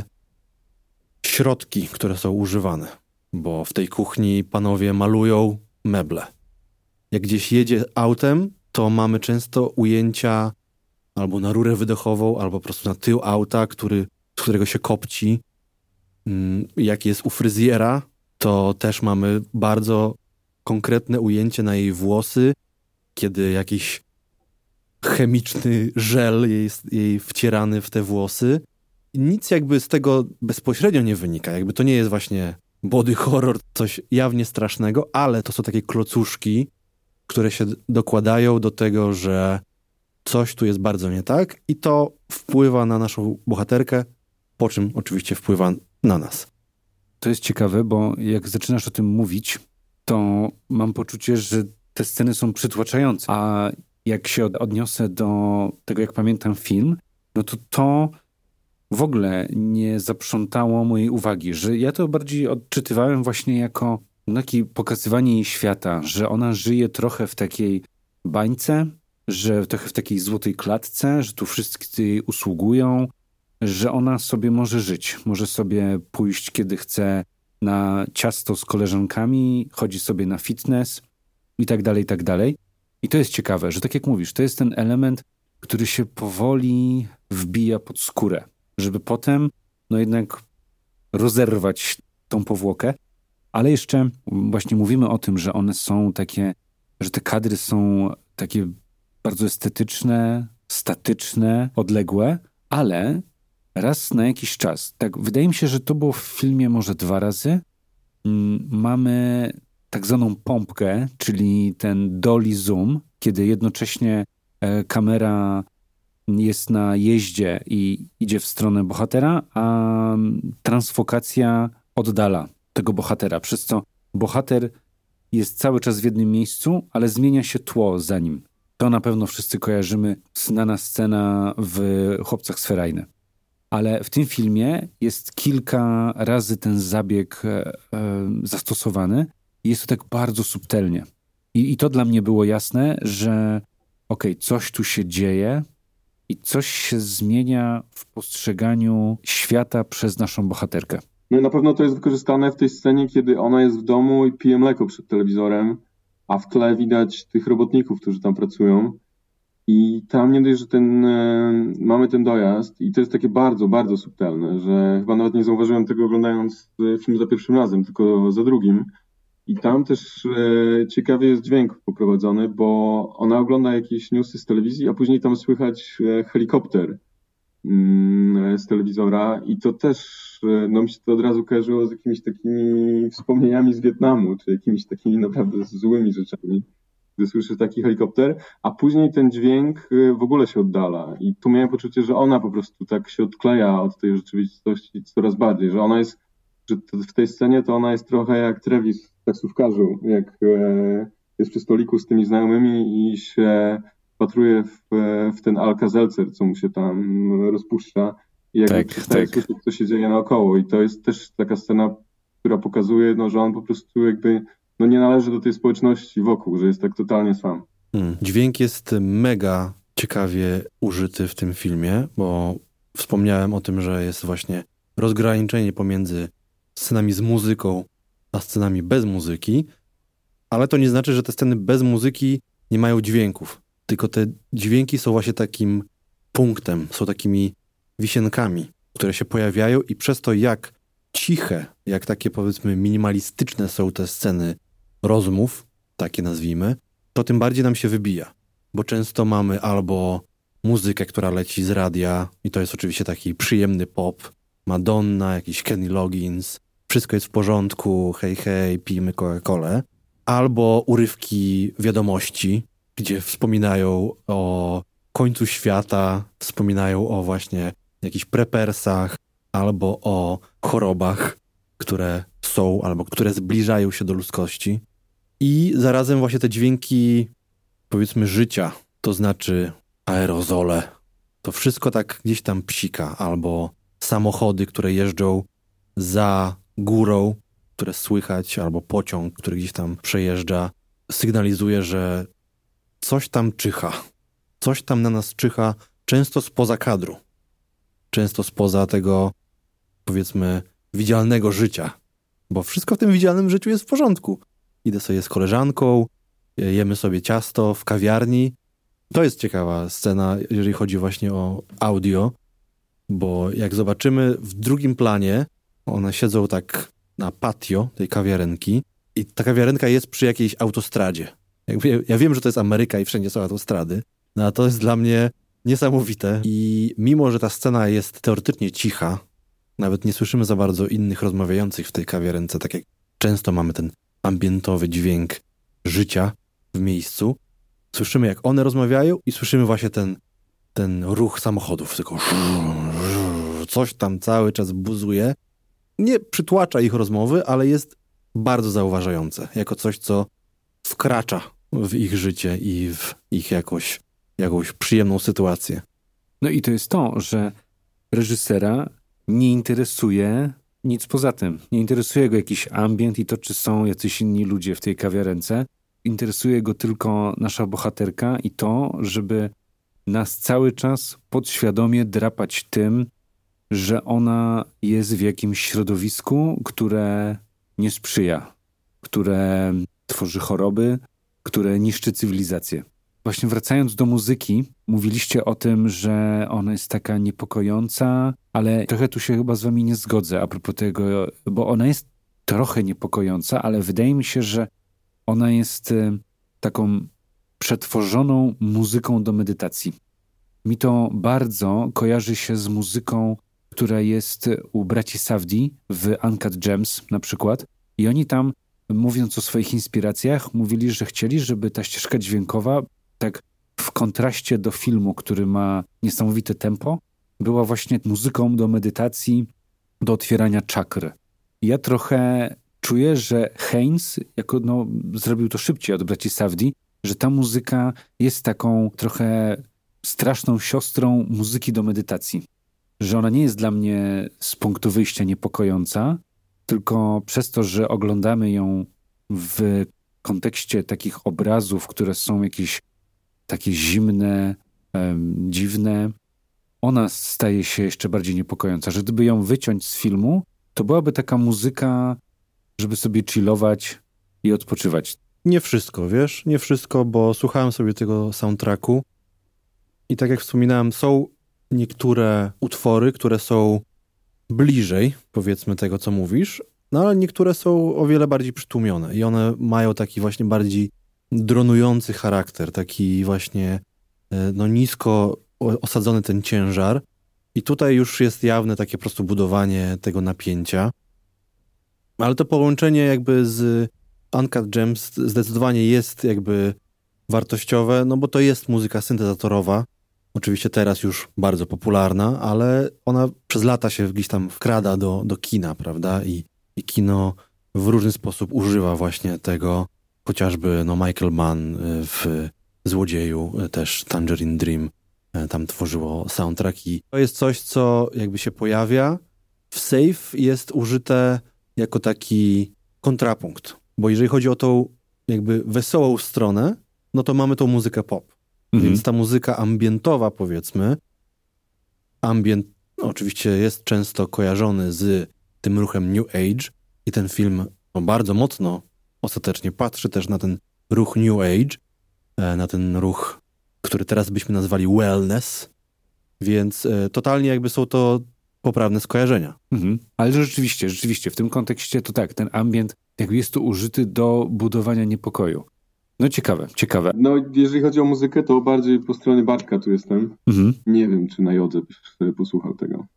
środki, które są używane. Bo w tej kuchni panowie malują meble. Jak gdzieś jedzie autem, to mamy często ujęcia albo na rurę wydechową, albo po prostu na tył auta, który, z którego się kopci. Jak jest u fryzjera, to też mamy bardzo konkretne ujęcie na jej włosy, kiedy jakiś chemiczny żel jest jej wcierany w te włosy. I nic jakby z tego bezpośrednio nie wynika. Jakby to nie jest właśnie body horror, coś jawnie strasznego, ale to są takie klocuszki, które się dokładają do tego, że coś tu jest bardzo nie tak i to wpływa na naszą bohaterkę, po czym oczywiście wpływa na nas. To jest ciekawe, bo jak zaczynasz o tym mówić, to mam poczucie, że te sceny są przytłaczające. A jak się odniosę do tego, jak pamiętam film, no to to w ogóle nie zaprzątało mojej uwagi, że ja to bardziej odczytywałem właśnie jako takie pokazywanie jej świata, że ona żyje trochę w takiej bańce, że trochę w takiej złotej klatce, że tu wszyscy jej usługują, że ona sobie może żyć, może sobie pójść, kiedy chce, na ciasto z koleżankami, chodzi sobie na fitness i tak dalej, i tak dalej. I to jest ciekawe, że tak jak mówisz, to jest ten element, który się powoli wbija pod skórę, żeby potem no jednak rozerwać tą powłokę, ale jeszcze właśnie mówimy o tym, że one są takie, że te kadry są takie bardzo estetyczne, statyczne, odległe, ale raz na jakiś czas, tak wydaje mi się, że to było w filmie może dwa razy, mamy tak zwaną pompkę, czyli ten dolly zoom, kiedy jednocześnie kamera jest na jeździe i idzie w stronę bohatera, a transfokacja oddala tego bohatera, przez co bohater jest cały czas w jednym miejscu, ale zmienia się tło za nim. To na pewno wszyscy kojarzymy, znana scena w Chłopcach z Ferajny. Ale w tym filmie jest kilka razy ten zabieg e, e, zastosowany i jest to tak bardzo subtelnie. I, i to dla mnie było jasne, że okej, okay, coś tu się dzieje i coś się zmienia w postrzeganiu świata przez naszą bohaterkę. No na pewno to jest wykorzystane w tej scenie, kiedy ona jest w domu i pije mleko przed telewizorem, a w tle widać tych robotników, którzy tam pracują. I tam nie dość, że ten, e, mamy ten dojazd i to jest takie bardzo, bardzo subtelne, że chyba nawet nie zauważyłem tego oglądając film za pierwszym razem, tylko za drugim. I tam też e, ciekawie jest dźwięk poprowadzony, bo ona ogląda jakieś newsy z telewizji, a później tam słychać e, helikopter mm, z telewizora i to też, e, no mi się to od razu kojarzyło z jakimiś takimi wspomnieniami z Wietnamu, czy jakimiś takimi naprawdę złymi rzeczami, gdy słyszę taki helikopter, a później ten dźwięk w ogóle się oddala. I tu miałem poczucie, że ona po prostu tak się odkleja od tej rzeczywistości coraz bardziej, że ona jest, że w tej scenie to ona jest trochę jak Travis w taksówkarzu, jak jest przy stoliku z tymi znajomymi i się patruje w, w ten Alka-Seltzer, co mu się tam rozpuszcza i jakby tak, przestaje tak. słyszeć, co się dzieje naokoło. I to jest też taka scena, która pokazuje, no, że on po prostu jakby no nie należy do tej społeczności wokół, że jest tak totalnie sam. Hmm. Dźwięk jest mega ciekawie użyty w tym filmie, bo wspomniałem o tym, że jest właśnie rozgraniczenie pomiędzy scenami z muzyką a scenami bez muzyki, ale to nie znaczy, że te sceny bez muzyki nie mają dźwięków, tylko te dźwięki są właśnie takim punktem, są takimi wisienkami, które się pojawiają i przez to jak ciche, jak takie powiedzmy minimalistyczne są te sceny rozmów, takie nazwijmy, to tym bardziej nam się wybija. Bo często mamy albo muzykę, która leci z radia i to jest oczywiście taki przyjemny pop, Madonna, jakiś Kenny Loggins, wszystko jest w porządku, hej, hej, pijmy Coca-Colę, albo urywki wiadomości, gdzie wspominają o końcu świata, wspominają o właśnie jakichś prepersach, albo o chorobach, które są, albo które zbliżają się do ludzkości. I zarazem właśnie te dźwięki, powiedzmy, życia, to znaczy aerozole, to wszystko tak gdzieś tam psika, albo samochody, które jeżdżą za górą, które słychać, albo pociąg, który gdzieś tam przejeżdża, sygnalizuje, że coś tam czyha. Coś tam na nas czyha, często spoza kadru. Często spoza tego, powiedzmy, widzialnego życia. Bo wszystko w tym widzialnym życiu jest w porządku. Idę sobie z koleżanką, jemy sobie ciasto w kawiarni. To jest ciekawa scena, jeżeli chodzi właśnie o audio, bo jak zobaczymy w drugim planie, one siedzą tak na patio tej kawiarenki i ta kawiarenka jest przy jakiejś autostradzie. Jakby, ja wiem, że to jest Ameryka i wszędzie są autostrady, no a to jest dla mnie niesamowite i mimo, że ta scena jest teoretycznie cicha, nawet nie słyszymy za bardzo innych rozmawiających w tej kawiarence, tak jak często mamy ten ambientowy dźwięk życia w miejscu. Słyszymy, jak one rozmawiają i słyszymy właśnie ten, ten ruch samochodów. Tylko coś tam cały czas buzuje. Nie przytłacza ich rozmowy, ale jest bardzo zauważające. Jako coś, co wkracza w ich życie i w ich jakoś, jakąś przyjemną sytuację. No i to jest to, że reżysera nie interesuje nic poza tym. Nie interesuje go jakiś ambient i to, czy są jacyś inni ludzie w tej kawiarence. Interesuje go tylko nasza bohaterka i to, żeby nas cały czas podświadomie drapać tym, że ona jest w jakimś środowisku, które nie sprzyja, które tworzy choroby, które niszczy cywilizację. Właśnie wracając do muzyki, mówiliście o tym, że ona jest taka niepokojąca, ale trochę tu się chyba z wami nie zgodzę a propos tego, bo ona jest trochę niepokojąca, ale wydaje mi się, że ona jest taką przetworzoną muzyką do medytacji. Mi to bardzo kojarzy się z muzyką, która jest u braci Safdie w Uncut Gems na przykład. I oni tam, mówiąc o swoich inspiracjach, mówili, że chcieli, żeby ta ścieżka dźwiękowa tak w kontraście do filmu, który ma niesamowite tempo, była właśnie muzyką do medytacji, do otwierania czakry. Ja trochę czuję, że Haynes jako, no, zrobił to szybciej od braci Safdie, że ta muzyka jest taką trochę straszną siostrą muzyki do medytacji. Że ona nie jest dla mnie z punktu wyjścia niepokojąca, tylko przez to, że oglądamy ją w kontekście takich obrazów, które są jakieś takie zimne, um, dziwne, ona staje się jeszcze bardziej niepokojąca. Że gdyby ją wyciąć z filmu, to byłaby taka muzyka, żeby sobie chillować i odpoczywać. Nie wszystko, wiesz? Nie wszystko, bo słuchałem sobie tego soundtracku i tak jak wspominałem, są niektóre utwory, które są bliżej, powiedzmy, tego, co mówisz, no ale niektóre są o wiele bardziej przytłumione i one mają taki właśnie bardziej dronujący charakter, taki właśnie no nisko osadzony ten ciężar i tutaj już jest jawne takie po prostu budowanie tego napięcia. Ale to połączenie jakby z Uncut Gems zdecydowanie jest jakby wartościowe, no bo to jest muzyka syntezatorowa, oczywiście teraz już bardzo popularna, ale ona przez lata się gdzieś tam wkrada do, do kina, prawda? I, i kino w różny sposób używa właśnie tego, chociażby no Michael Mann w Złodzieju, też Tangerine Dream tam tworzyło soundtrack i to jest coś, co jakby się pojawia. W Safe jest użyte jako taki kontrapunkt, bo jeżeli chodzi o tą jakby wesołą stronę, no to mamy tą muzykę pop. Mhm. Więc ta muzyka ambientowa, powiedzmy, ambient no, oczywiście jest często kojarzony z tym ruchem New Age i ten film no, bardzo mocno ostatecznie patrzy też na ten ruch New Age, na ten ruch, który teraz byśmy nazwali wellness, więc e, totalnie jakby są to poprawne skojarzenia. Mhm. Ale rzeczywiście, rzeczywiście, w tym kontekście to tak, ten ambient jakby jest tu użyty do budowania niepokoju. No ciekawe, ciekawe. No jeżeli chodzi o muzykę, to bardziej po stronie Bartka tu jestem. Mhm. Nie wiem, czy na jodze byś posłuchał tego.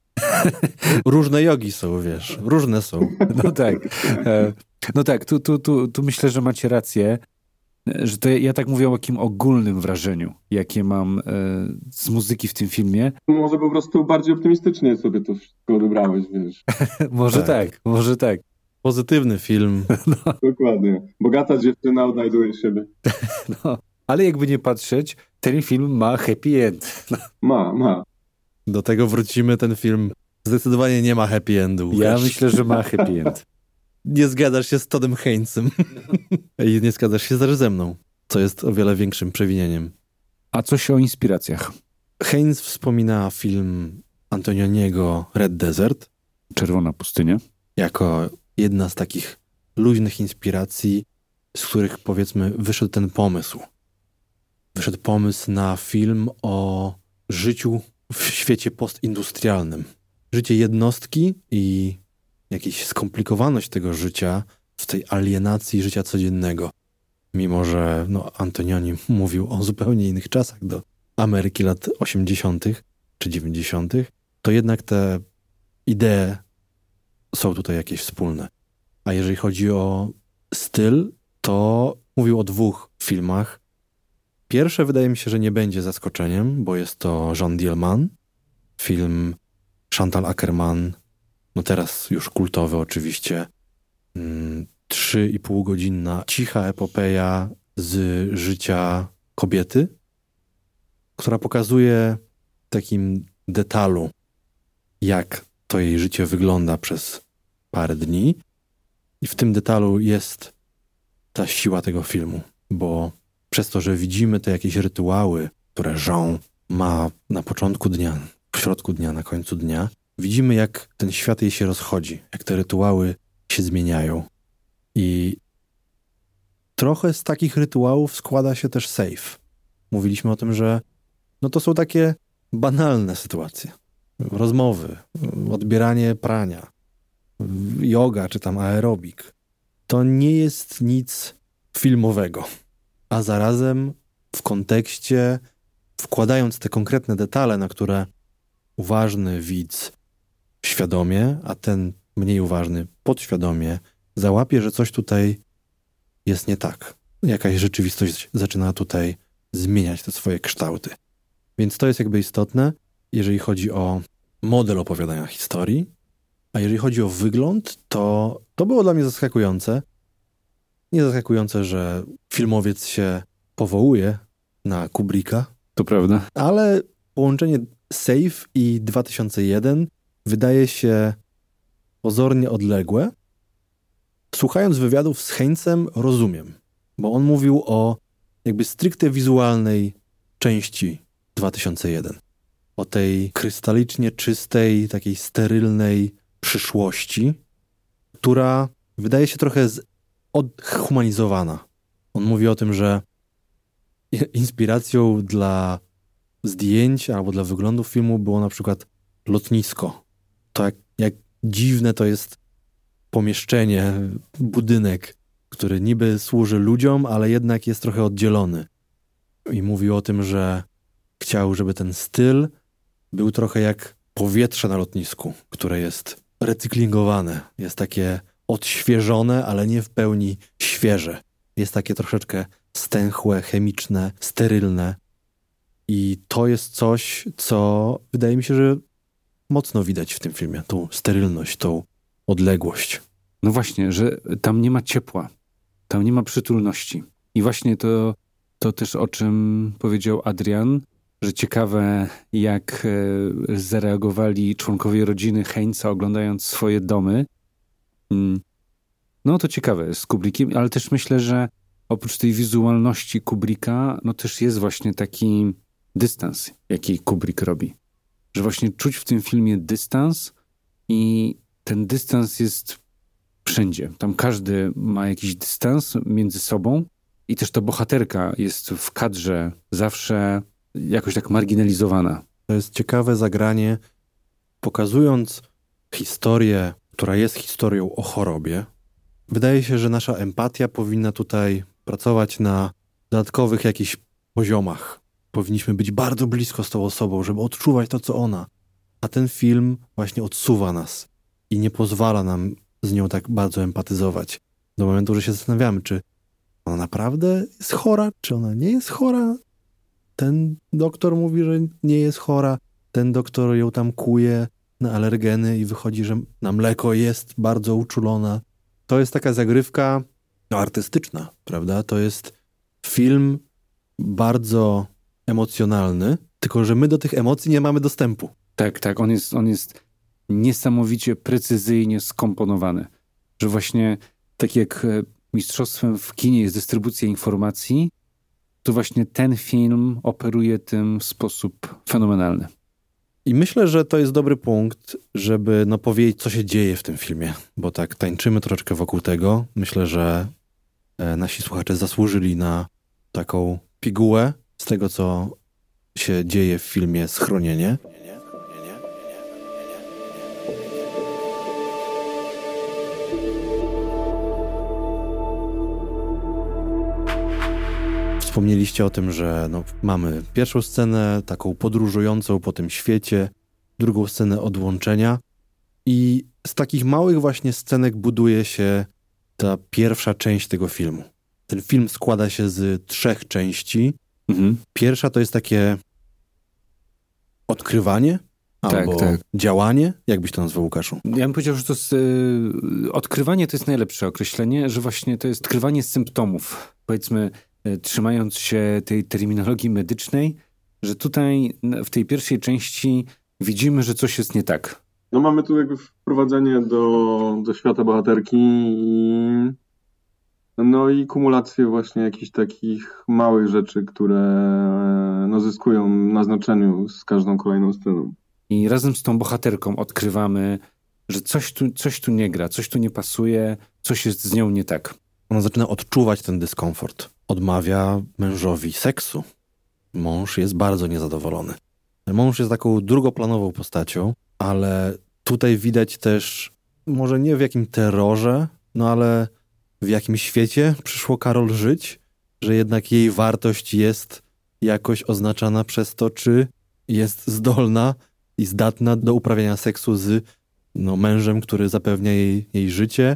Różne jogi są, wiesz, różne są. No tak, e, no tak, tu, tu, tu, tu myślę, że macie rację, że to ja tak mówię o takim ogólnym wrażeniu, jakie mam e, z muzyki w tym filmie. Może po prostu bardziej optymistycznie sobie to wszystko odebrałeś, wiesz. Może tak. tak, może tak. Pozytywny film. No. Dokładnie. Bogata dziewczyna odnajduje siebie. No, ale jakby nie patrzeć, ten film ma happy end. No. Ma, ma. Do tego wrócimy, ten film zdecydowanie nie ma happy endu. Ja wiesz? Myślę, że ma happy end. Nie zgadzasz się z Toddem Haynesem. I nie zgadzasz się też ze mną, co jest o wiele większym przewinieniem. A coś o inspiracjach? Haynes wspomina film Antonioniego Red Desert. Czerwona pustynia. Jako jedna z takich luźnych inspiracji, z których powiedzmy wyszedł ten pomysł. Wyszedł pomysł na film o życiu w świecie postindustrialnym. Życie jednostki i jakaś skomplikowaność tego życia w tej alienacji życia codziennego. Mimo że no, Antonioni mówił o zupełnie innych czasach, do Ameryki lat osiemdziesiątych czy dziewięćdziesiątych, to jednak te idee są tutaj jakieś wspólne. A jeżeli chodzi o styl, to mówił o dwóch filmach. Pierwsze wydaje mi się, że nie będzie zaskoczeniem, bo jest to Jean Dielman, film Chantal Akerman, no teraz już kultowy oczywiście, trzy i pół godzinna cicha epopeja z życia kobiety, która pokazuje w takim detalu, jak to jej życie wygląda przez parę dni. I w tym detalu jest ta siła tego filmu, bo przez to, że widzimy te jakieś rytuały, które Jean ma na początku dnia, w środku dnia, na końcu dnia, widzimy, jak ten świat jej się rozchodzi, jak te rytuały się zmieniają. I trochę z takich rytuałów składa się też Safe. Mówiliśmy o tym, że no to są takie banalne sytuacje. Rozmowy, odbieranie prania, yoga czy tam aerobik. To nie jest nic filmowego. A zarazem w kontekście, wkładając te konkretne detale, na które uważny widz świadomie, a ten mniej uważny podświadomie załapie, że coś tutaj jest nie tak. Jakaś rzeczywistość zaczyna tutaj zmieniać te swoje kształty. Więc to jest jakby istotne, jeżeli chodzi o model opowiadania historii, a jeżeli chodzi o wygląd, to to było dla mnie zaskakujące. Nie zaskakujące, że filmowiec się powołuje na Kubricka. To prawda. Ale połączenie Safe i dwa tysiące jeden wydaje się pozornie odległe. Słuchając wywiadów z Hainsem rozumiem, bo on mówił o jakby stricte wizualnej części dwa tysiące jeden. O tej krystalicznie czystej, takiej sterylnej przyszłości, która wydaje się trochę z- odhumanizowana. On mówi o tym, że inspiracją dla zdjęć albo dla wyglądu filmu było na przykład lotnisko. To jak, jak dziwne to jest pomieszczenie, budynek, który niby służy ludziom, ale jednak jest trochę oddzielony. I mówił o tym, że chciał, żeby ten styl był trochę jak powietrze na lotnisku, które jest recyklingowane. Jest takie odświeżone, ale nie w pełni świeże. Jest takie troszeczkę stęchłe, chemiczne, sterylne. I to jest coś, co wydaje mi się, że mocno widać w tym filmie. Tą sterylność, tą odległość. No właśnie, że tam nie ma ciepła, tam nie ma przytulności. I właśnie to, to też o czym powiedział Adrian, że ciekawe jak e, zareagowali członkowie rodziny Hainsa oglądając swoje domy. Mm. No to ciekawe z Kubrickiem, ale też myślę, że oprócz tej wizualności Kubricka, no też jest właśnie taki dystans, jaki Kubrick robi. Że właśnie czuć w tym filmie dystans i ten dystans jest wszędzie. Tam każdy ma jakiś dystans między sobą i też ta bohaterka jest w kadrze zawsze jakoś tak marginalizowana. To jest ciekawe zagranie, pokazując historię, która jest historią o chorobie. Wydaje się, że nasza empatia powinna tutaj pracować na dodatkowych jakichś poziomach. Powinniśmy być bardzo blisko z tą osobą, żeby odczuwać to, co ona. A ten film właśnie odsuwa nas i nie pozwala nam z nią tak bardzo empatyzować. Do momentu, że się zastanawiamy, czy ona naprawdę jest chora, czy ona nie jest chora. Ten doktor mówi, że nie jest chora. Ten doktor ją tam kuje na alergeny i wychodzi, że na mleko jest bardzo uczulona. To jest taka zagrywka no, artystyczna, prawda? To jest film bardzo emocjonalny, tylko że my do tych emocji nie mamy dostępu. Tak, tak. On jest, on jest niesamowicie precyzyjnie skomponowany. Że właśnie tak jak mistrzostwem w kinie jest dystrybucja informacji, to właśnie ten film operuje tym w sposób fenomenalny. I myślę, że to jest dobry punkt, żeby no, powiedzieć, co się dzieje w tym filmie, bo tak tańczymy troszeczkę wokół tego. Myślę, że e, nasi słuchacze zasłużyli na taką pigułę z tego, co się dzieje w filmie Schronienie. Wspomnieliście o tym, że no, mamy pierwszą scenę taką podróżującą po tym świecie, drugą scenę odłączenia i z takich małych właśnie scenek buduje się ta pierwsza część tego filmu. Ten film składa się z trzech części. Mhm. Pierwsza to jest takie odkrywanie albo tak, tak. działanie. Jak byś to nazwał, Łukaszu? Ja bym powiedział, że to jest, y, odkrywanie to jest najlepsze określenie, że właśnie to jest odkrywanie symptomów. Powiedzmy, y, trzymając się tej terminologii medycznej, że tutaj w tej pierwszej części widzimy, że coś jest nie tak. No mamy tu jakby wprowadzenie do, do świata bohaterki i no i kumulację właśnie jakichś takich małych rzeczy, które no, zyskują na znaczeniu z każdą kolejną sceną. I razem z tą bohaterką odkrywamy, że coś tu, coś tu nie gra, coś tu nie pasuje, coś jest z nią nie tak. Ona zaczyna odczuwać ten dyskomfort. Odmawia mężowi seksu. Mąż jest bardzo niezadowolony. Mąż jest taką drugoplanową postacią, ale tutaj widać też, może nie w jakim terrorze, no ale w jakim świecie przyszło Karol żyć, że jednak jej wartość jest jakoś oznaczana przez to, czy jest zdolna i zdatna do uprawiania seksu z no, mężem, który zapewnia jej, jej życie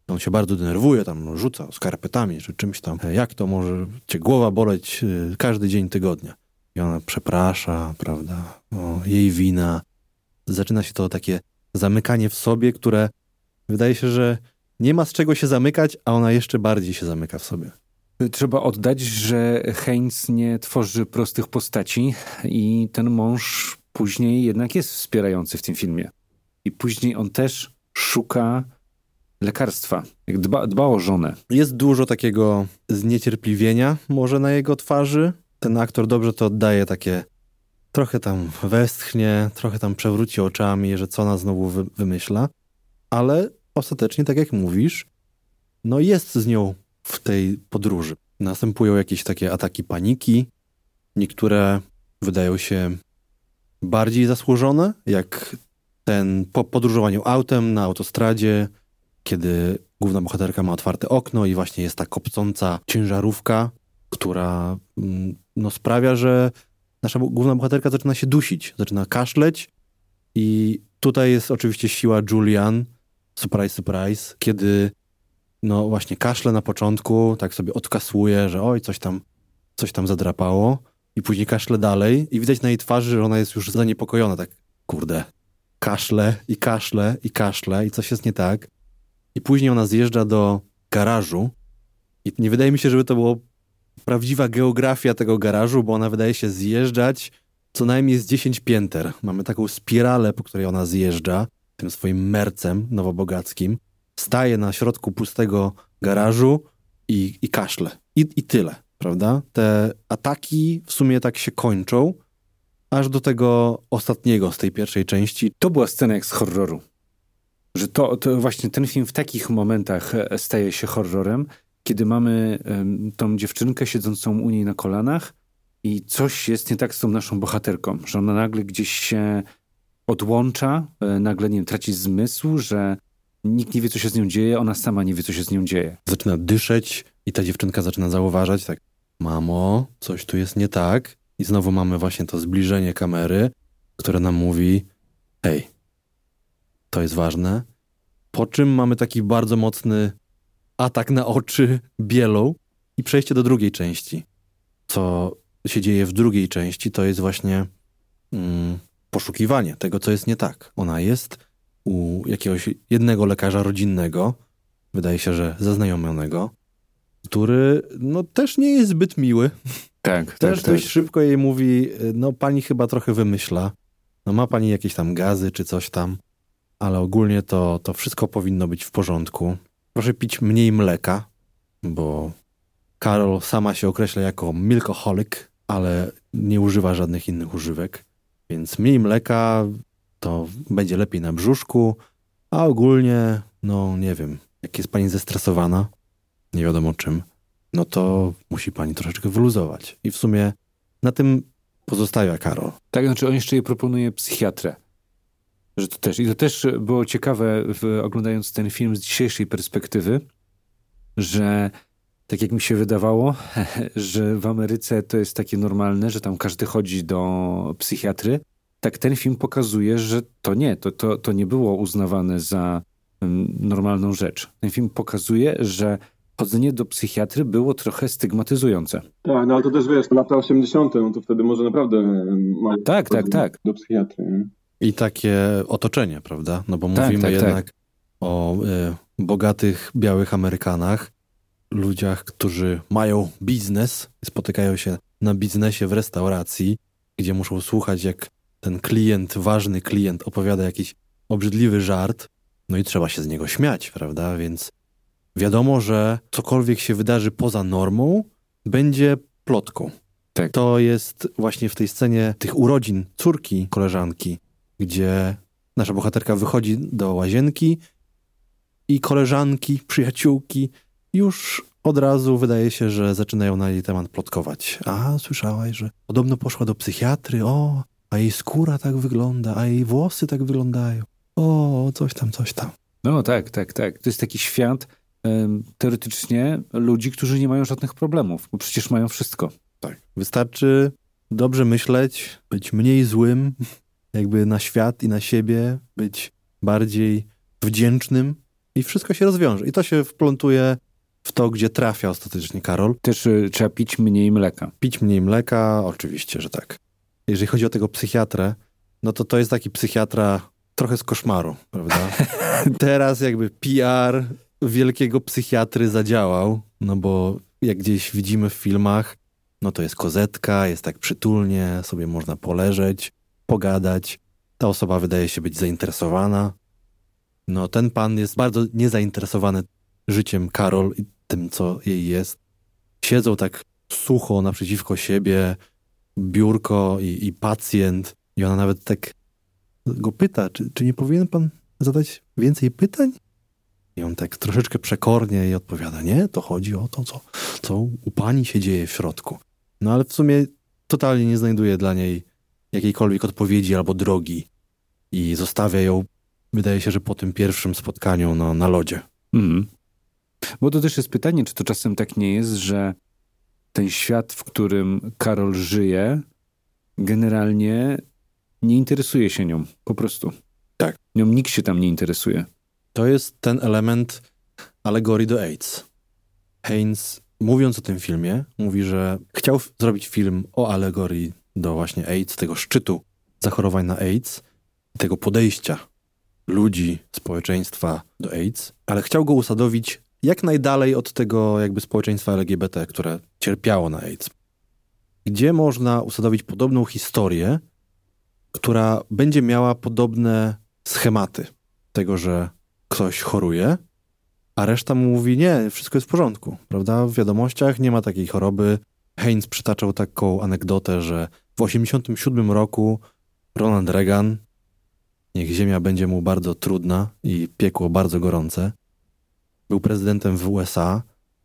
On się bardzo denerwuje, tam rzuca skarpetami czy czymś tam. Jak to może cię głowa boleć każdy dzień tygodnia? I ona przeprasza, prawda? O, jej wina. Zaczyna się to takie zamykanie w sobie, które wydaje się, że nie ma z czego się zamykać, a ona jeszcze bardziej się zamyka w sobie. Trzeba oddać, że Haynes nie tworzy prostych postaci i ten mąż później jednak jest wspierający w tym filmie. I później on też szuka lekarstwa, dba, dba o żonę. Jest dużo takiego zniecierpliwienia może na jego twarzy. Ten aktor dobrze to oddaje, takie trochę tam westchnie, trochę tam przewróci oczami, że co ona znowu wy- wymyśla. Ale ostatecznie, tak jak mówisz, no jest z nią w tej podróży. Następują jakieś takie ataki paniki. Niektóre wydają się bardziej zasłużone, jak ten po podróżowaniu autem na autostradzie, kiedy główna bohaterka ma otwarte okno i właśnie jest ta kopcąca ciężarówka, która no, sprawia, że nasza główna bohaterka zaczyna się dusić, zaczyna kaszleć i tutaj jest oczywiście siła Julianne, surprise, surprise, kiedy no właśnie kaszle na początku, tak sobie odkasłuje, że oj, coś tam, coś tam zadrapało i później kaszle dalej i widać na jej twarzy, że ona jest już zaniepokojona, tak kurde, kaszle i kaszle i kaszle i coś jest nie tak. I później ona zjeżdża do garażu i nie wydaje mi się, żeby to było prawdziwa geografia tego garażu, bo ona wydaje się zjeżdżać co najmniej z dziesięć pięter. Mamy taką spiralę, po której ona zjeżdża tym swoim mercem nowobogackim, staje na środku pustego garażu i, i kaszle. I, I tyle, prawda? Te ataki w sumie tak się kończą, aż do tego ostatniego z tej pierwszej części. To była scena jak z horroru. Że to, to właśnie ten film w takich momentach staje się horrorem, kiedy mamy um, tą dziewczynkę siedzącą u niej na kolanach i coś jest nie tak z tą naszą bohaterką, że ona nagle gdzieś się odłącza, nagle, nie wiem, traci zmysł, że nikt nie wie, co się z nią dzieje, ona sama nie wie, co się z nią dzieje. Zaczyna dyszeć i ta dziewczynka zaczyna zauważać, tak, mamo, coś tu jest nie tak. I znowu mamy właśnie to zbliżenie kamery, które nam mówi, hej, to jest ważne. Po czym mamy taki bardzo mocny atak na oczy bielą i przejście do drugiej części. Co się dzieje w drugiej części, to jest właśnie mm, poszukiwanie tego, co jest nie tak. Ona jest u jakiegoś jednego lekarza rodzinnego, wydaje się, że zaznajomionego, który no też nie jest zbyt miły. Tak, Też tak, dość tak. szybko jej mówi, no pani chyba trochę wymyśla, no ma pani jakieś tam gazy czy coś tam, ale ogólnie to, to wszystko powinno być w porządku. Proszę pić mniej mleka, bo Carol sama się określa jako milkoholic, ale nie używa żadnych innych używek, więc mniej mleka to będzie lepiej na brzuszku, a ogólnie, no nie wiem, jak jest pani zestresowana, nie wiadomo czym, no to musi pani troszeczkę wyluzować. I w sumie na tym pozostawia Carol. Tak, znaczy on jeszcze jej proponuje psychiatrę. Że to też, i to też było ciekawe, w, oglądając ten film z dzisiejszej perspektywy, że tak jak mi się wydawało, że w Ameryce to jest takie normalne, że tam każdy chodzi do psychiatry, tak ten film pokazuje, że to nie, to, to, to nie było uznawane za um, normalną rzecz. Ten film pokazuje, że chodzenie do psychiatry było trochę stygmatyzujące. Tak, no ale to też wiesz, lata osiemdziesiąte, no to wtedy może naprawdę mało Tak, tak, tak. do psychiatry. Nie? I takie otoczenie, prawda? No bo Tak, mówimy tak, jednak tak. o y, bogatych, białych Amerykanach, ludziach, którzy mają biznes, spotykają się na biznesie w restauracji, gdzie muszą słuchać, jak ten klient, ważny klient opowiada jakiś obrzydliwy żart, no i trzeba się z niego śmiać, prawda? Więc wiadomo, że cokolwiek się wydarzy poza normą, będzie plotką. Tak. To jest właśnie w tej scenie tych urodzin córki koleżanki, gdzie nasza bohaterka wychodzi do łazienki i koleżanki, przyjaciółki już od razu wydaje się, że zaczynają na jej temat plotkować. A, słyszałaś, że podobno poszła do psychiatry, o, a jej skóra tak wygląda, a jej włosy tak wyglądają. O, coś tam, coś tam. No tak, tak, tak. To jest taki świat um, teoretycznie ludzi, którzy nie mają żadnych problemów, bo przecież mają wszystko. Tak. Wystarczy dobrze myśleć, być mniej złym, jakby na świat i na siebie, być bardziej wdzięcznym I wszystko się rozwiąże. I to się wplątuje w to, gdzie trafia ostatecznie Karol. Też y, trzeba pić mniej mleka. Pić mniej mleka, oczywiście, że tak. Jeżeli chodzi o tego psychiatrę, no to to jest taki psychiatra trochę z koszmaru, prawda? Teraz jakby P R wielkiego psychiatry zadziałał, no bo jak gdzieś widzimy w filmach, no to jest kozetka, jest tak przytulnie, sobie można poleżeć, pogadać. Ta osoba wydaje się być zainteresowana. No ten pan jest bardzo niezainteresowany życiem Karol i tym, co jej jest. Siedzą tak sucho naprzeciwko siebie, biurko i, i pacjent. I ona nawet tak go pyta, czy, czy nie powinien pan zadać więcej pytań? I on tak troszeczkę przekornie jej odpowiada, nie, to chodzi o to, co, co u pani się dzieje w środku. No ale w sumie totalnie nie znajduje dla niej jakiejkolwiek odpowiedzi albo drogi i zostawia ją, wydaje się, że po tym pierwszym spotkaniu no, na lodzie. Mhm. Bo to też jest pytanie, czy to czasem tak nie jest, że ten świat, w którym Karol żyje, generalnie nie interesuje się nią, po prostu. Tak. Nią nikt się tam nie interesuje. To jest ten element alegorii do AIDS. Haynes, mówiąc o tym filmie, mówi, że chciał zrobić film o alegorii do właśnie AIDS, tego szczytu zachorowań na AIDS, tego podejścia ludzi, społeczeństwa do AIDS, ale chciał go usadowić jak najdalej od tego jakby społeczeństwa L G B T, które cierpiało na AIDS. Gdzie można usadowić podobną historię, która będzie miała podobne schematy tego, że ktoś choruje, a reszta mu mówi, nie, wszystko jest w porządku, prawda? W wiadomościach nie ma takiej choroby. Haynes przytaczał taką anegdotę, że w osiemdziesiątym siódmym roku Ronald Reagan, niech ziemia będzie mu bardzo trudna i piekło bardzo gorące, był prezydentem w U S A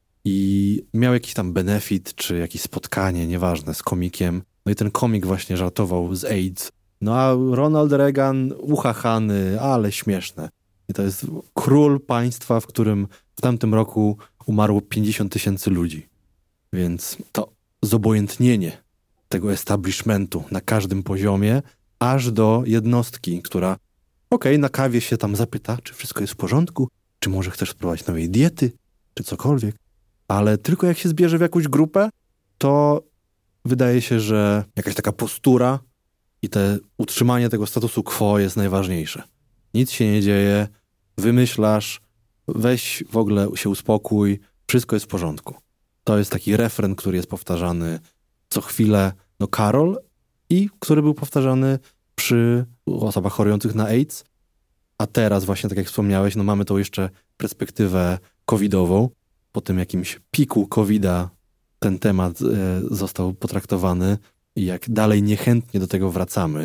i miał jakiś tam benefit, czy jakieś spotkanie, nieważne, z komikiem. No i ten komik właśnie żartował z AIDS. No a Ronald Reagan uchachany, ale śmieszne. I to jest król państwa, w którym w tamtym roku umarło pięćdziesiąt tysięcy ludzi. Więc to zobojętnienie tego establishmentu na każdym poziomie, aż do jednostki, która okej, okay, na kawie się tam zapyta, czy wszystko jest w porządku, czy może chcesz spróbować nowej diety, czy cokolwiek. Ale tylko jak się zbierze w jakąś grupę, to wydaje się, że jakaś taka postura i te utrzymanie tego statusu quo jest najważniejsze. Nic się nie dzieje, wymyślasz, weź w ogóle się uspokój, wszystko jest w porządku. To jest taki refren, który jest powtarzany co chwilę, no Karol, i który był powtarzany przy osobach chorujących na AIDS, a teraz właśnie, tak jak wspomniałeś, no mamy tą jeszcze perspektywę covidową. Po tym jakimś piku covida ten temat e, został potraktowany i jak dalej niechętnie do tego wracamy,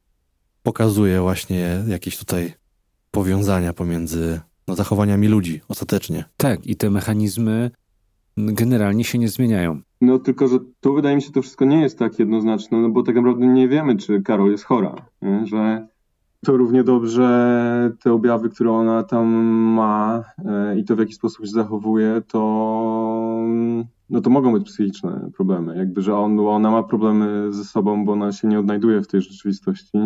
pokazuje właśnie jakieś tutaj powiązania pomiędzy no, zachowaniami ludzi ostatecznie. Tak, i te mechanizmy generalnie się nie zmieniają. No tylko, że tu wydaje mi się, to wszystko nie jest tak jednoznaczne, no bo tak naprawdę nie wiemy, czy Karol jest chora, nie? Że to równie dobrze te objawy, które ona tam ma e, i to w jaki sposób się zachowuje, to, no to mogą być psychiczne problemy. Jakby, że on, ona ma problemy ze sobą, bo ona się nie odnajduje w tej rzeczywistości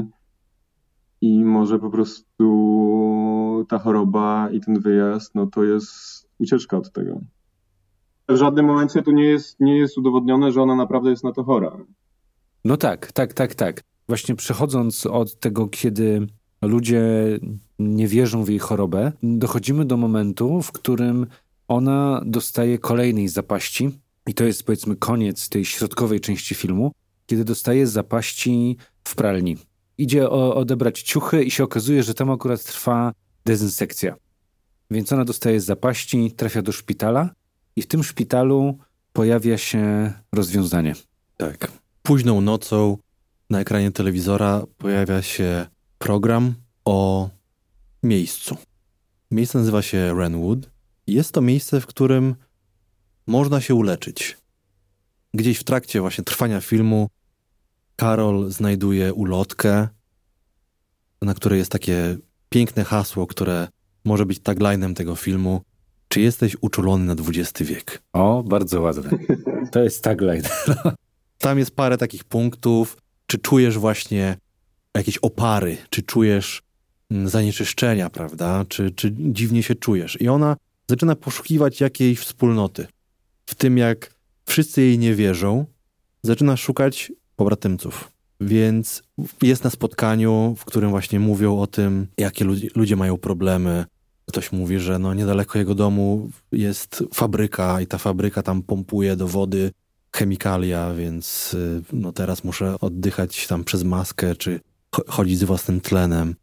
i może po prostu ta choroba i ten wyjazd, no to jest ucieczka od tego. W żadnym momencie tu nie jest, nie jest udowodnione, że ona naprawdę jest na to chora. No tak, tak, tak, tak. Właśnie przechodząc od tego, kiedy ludzie nie wierzą w jej chorobę, dochodzimy do momentu, w którym ona dostaje kolejnej zapaści i to jest, powiedzmy, koniec tej środkowej części filmu, kiedy dostaje zapaści w pralni. Idzie o, odebrać ciuchy i się okazuje, że tam akurat trwa dezynsekcja. Więc ona dostaje zapaści, trafia do szpitala i w tym szpitalu pojawia się rozwiązanie. Tak. Późną nocą na ekranie telewizora pojawia się program o miejscu. Miejsce nazywa się Wrenwood. Jest to miejsce, w którym można się uleczyć. Gdzieś w trakcie właśnie trwania filmu Karol znajduje ulotkę, na której jest takie piękne hasło, które może być taglinem tego filmu. Czy jesteś uczulony na dwudziesty wiek? O, bardzo ładne. To jest tagline. Tam jest parę takich punktów. Czy czujesz właśnie jakieś opary? Czy czujesz zanieczyszczenia, prawda? Czy, czy dziwnie się czujesz. I ona zaczyna poszukiwać jakiejś wspólnoty. W tym, jak wszyscy jej nie wierzą, zaczyna szukać pobratymców. Więc jest na spotkaniu, w którym właśnie mówią o tym, jakie ludzie, ludzie mają problemy. Ktoś mówi, że no niedaleko jego domu jest fabryka i ta fabryka tam pompuje do wody chemikalia, więc no teraz muszę oddychać tam przez maskę, czy chodzić z własnym tlenem.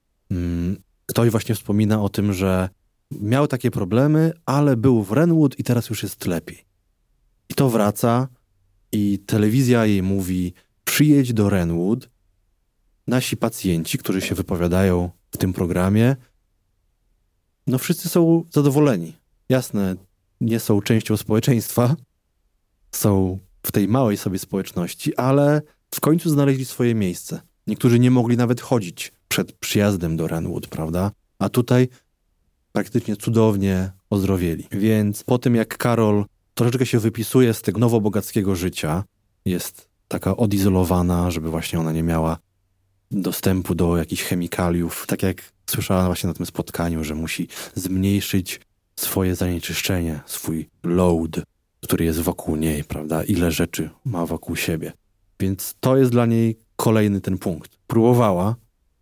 Ktoś właśnie wspomina o tym, że miał takie problemy, ale był w Renwood i teraz już jest lepiej. I to wraca i telewizja jej mówi: przyjedź do Renwood. Nasi pacjenci, którzy się wypowiadają w tym programie, no wszyscy są zadowoleni. Jasne, nie są częścią społeczeństwa, są w tej małej sobie społeczności, ale w końcu znaleźli swoje miejsce. Niektórzy nie mogli nawet chodzić przed przyjazdem do Renwood, prawda? A tutaj praktycznie cudownie ozdrowieli. Więc po tym, jak Carol troszeczkę się wypisuje z tego nowobogackiego życia, jest taka odizolowana, żeby właśnie ona nie miała dostępu do jakichś chemikaliów. Tak jak słyszała właśnie na tym spotkaniu, że musi zmniejszyć swoje zanieczyszczenie, swój load, który jest wokół niej, prawda? Ile rzeczy ma wokół siebie. Więc to jest dla niej kolejny ten punkt. Próbowała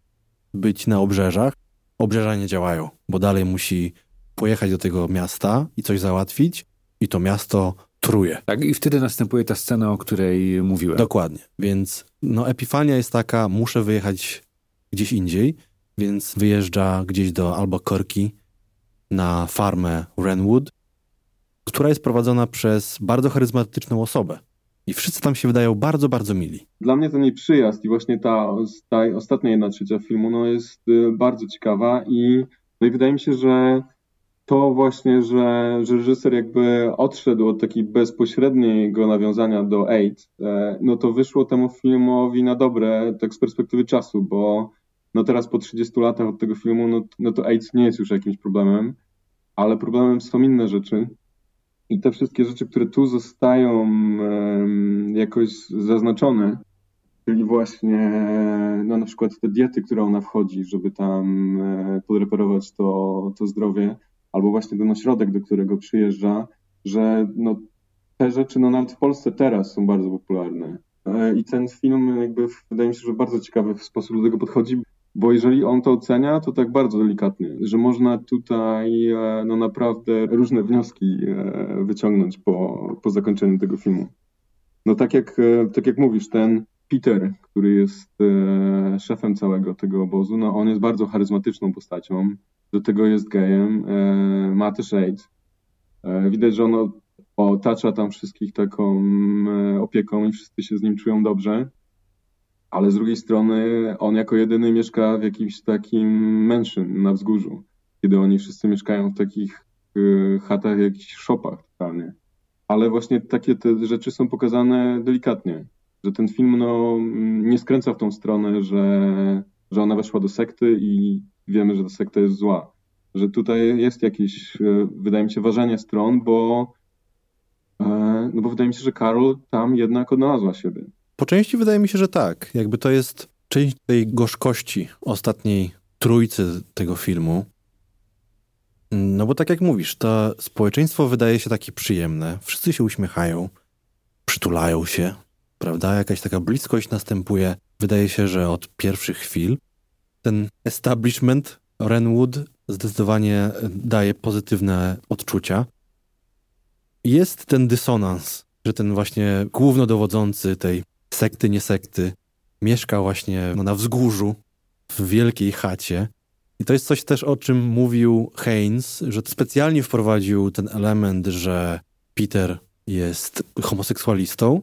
być na obrzeżach. Obrzeża nie działają, bo dalej musi pojechać do tego miasta i coś załatwić i to miasto truje. Tak, i wtedy następuje ta scena, o której mówiłem. Dokładnie. Więc no epifania jest taka, muszę wyjechać gdzieś indziej, więc wyjeżdża gdzieś do Albuquerque na farmę Renwood, która jest prowadzona przez bardzo charyzmatyczną osobę. I wszyscy tam się wydają bardzo, bardzo mili. Dla mnie ten jej przyjazd i właśnie ta, ta ostatnia jedna trzecia filmu no jest bardzo ciekawa i, no i wydaje mi się, że to właśnie, że, że reżyser jakby odszedł od takiego bezpośredniego nawiązania do AIDS, no to wyszło temu filmowi na dobre, tak z perspektywy czasu, bo no teraz po trzydziestu latach od tego filmu, no, no to AIDS nie jest już jakimś problemem, ale problemem są inne rzeczy. I te wszystkie rzeczy, które tu zostają um, jakoś zaznaczone, czyli właśnie no na przykład te diety, które ona wchodzi, żeby tam e, podreperować to, to zdrowie, albo właśnie ten ośrodek, do którego przyjeżdża, że no, te rzeczy no, nawet w Polsce teraz są bardzo popularne. E, I ten film jakby wydaje mi się, że w bardzo ciekawy sposób do tego podchodzi, bo jeżeli on to ocenia, to tak bardzo delikatnie, że można tutaj e, no naprawdę różne wnioski e, wyciągnąć po, po zakończeniu tego filmu. No tak jak, e, tak jak mówisz, ten Peter, który jest e, szefem całego tego obozu, no on jest bardzo charyzmatyczną postacią, do tego jest gejem, e, ma też AIDS. E, widać, że on otacza tam wszystkich taką e, opieką i wszyscy się z nim czują dobrze, ale z drugiej strony on jako jedyny mieszka w jakimś takim mansion na wzgórzu, kiedy oni wszyscy mieszkają w takich e, chatach, jakichś shopach totalnie. Ale właśnie takie te rzeczy są pokazane delikatnie. Że ten film no, nie skręca w tą stronę, że, że ona weszła do sekty i wiemy, że ta sekta jest zła. Że tutaj jest jakieś, wydaje mi się, ważenie stron, bo, no bo wydaje mi się, że Carol tam jednak odnalazła siebie. Po części wydaje mi się, że tak. Jakby to jest część tej gorzkości ostatniej trójcy tego filmu. No bo tak jak mówisz, to społeczeństwo wydaje się takie przyjemne. Wszyscy się uśmiechają, przytulają się. Prawda? Jakaś taka bliskość następuje. Wydaje się, że od pierwszych chwil ten establishment Renwood zdecydowanie daje pozytywne odczucia. Jest ten dysonans, że ten właśnie głównodowodzący tej sekty, nie sekty mieszka właśnie no, na wzgórzu, w wielkiej chacie. I to jest coś też, o czym mówił Haynes, że specjalnie wprowadził ten element, że Peter jest homoseksualistą,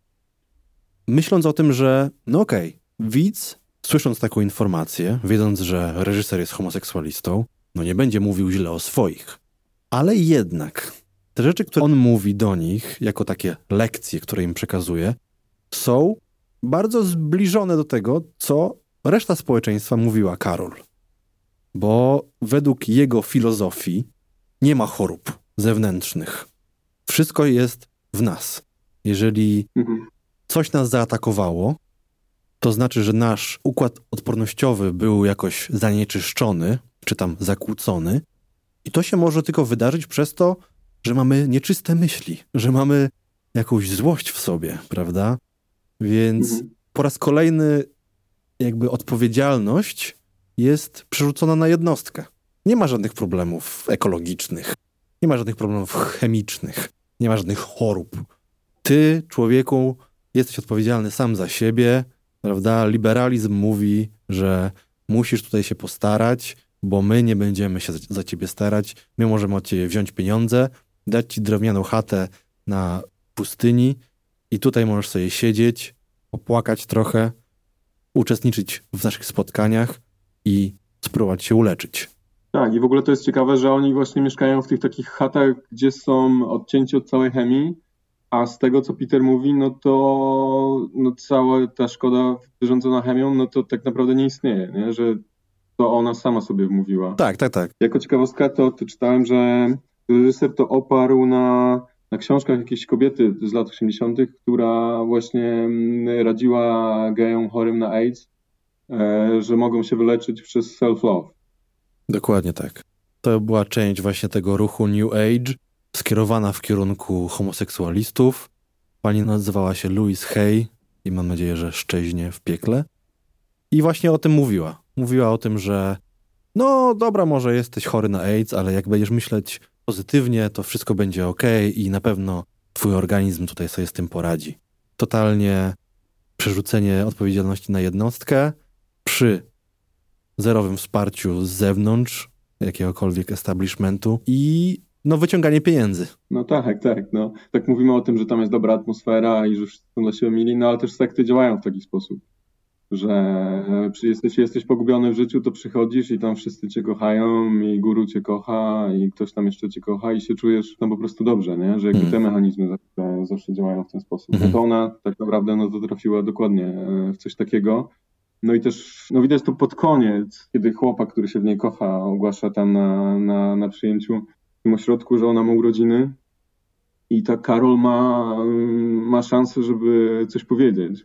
myśląc o tym, że no okej, okay, widz, słysząc taką informację, wiedząc, że reżyser jest homoseksualistą, no nie będzie mówił źle o swoich. Ale jednak te rzeczy, które on mówi do nich, jako takie lekcje, które im przekazuje, są bardzo zbliżone do tego, co reszta społeczeństwa mówiła Carol. Bo według jego filozofii nie ma chorób zewnętrznych. Wszystko jest w nas. Jeżeli coś nas zaatakowało, to znaczy, że nasz układ odpornościowy był jakoś zanieczyszczony, czy tam zakłócony. I to się może tylko wydarzyć przez to, że mamy nieczyste myśli, że mamy jakąś złość w sobie, prawda? Więc mhm. po raz kolejny jakby odpowiedzialność jest przerzucona na jednostkę. Nie ma żadnych problemów ekologicznych, nie ma żadnych problemów chemicznych, nie ma żadnych chorób. Ty, człowieku, jesteś odpowiedzialny sam za siebie, prawda? Liberalizm mówi, że musisz tutaj się postarać, bo my nie będziemy się za ciebie starać. My możemy od ciebie wziąć pieniądze, dać ci drewnianą chatę na pustyni i tutaj możesz sobie siedzieć, popłakać trochę, uczestniczyć w naszych spotkaniach i spróbować się uleczyć. Tak, i w ogóle to jest ciekawe, że oni właśnie mieszkają w tych takich chatach, gdzie są odcięci od całej chemii, a z tego, co Peter mówi, no to no cała ta szkoda wyrządzona chemią, no to tak naprawdę nie istnieje, nie? Że to ona sama sobie wmówiła. Tak, tak, tak. Jako ciekawostka to, to czytałem, że reżyser to oparł na, na książkach jakiejś kobiety z lat osiemdziesiątych, która właśnie radziła gejom chorym na AIDS, e, że mogą się wyleczyć przez self-love. Dokładnie tak. To była część właśnie tego ruchu New Age, skierowana w kierunku homoseksualistów. Pani nazywała się Louise Hay i mam nadzieję, że szczęśnie w piekle. I właśnie o tym mówiła. Mówiła o tym, że no dobra, może jesteś chory na AIDS, ale jak będziesz myśleć pozytywnie, to wszystko będzie okej i na pewno twój organizm tutaj sobie z tym poradzi. Totalnie przerzucenie odpowiedzialności na jednostkę przy zerowym wsparciu z zewnątrz, jakiegokolwiek establishmentu i no wyciąganie pieniędzy. No tak, tak. No. Tak mówimy o tym, że tam jest dobra atmosfera i że wszyscy są dla siebie mili, no ale też sekty działają w taki sposób, że jesteś, jesteś pogubiony w życiu, to przychodzisz i tam wszyscy cię kochają i guru cię kocha i ktoś tam jeszcze cię kocha i się czujesz tam po prostu dobrze, nie? Że jakby te mechanizmy zawsze, zawsze działają w ten sposób. No to ona tak naprawdę no, to trafiła dokładnie w coś takiego. No i też no widać to pod koniec, kiedy chłopak, który się w niej kocha, ogłasza tam na, na, na przyjęciu w tym ośrodku, że ona ma urodziny i ta Karol ma, ma szansę, żeby coś powiedzieć.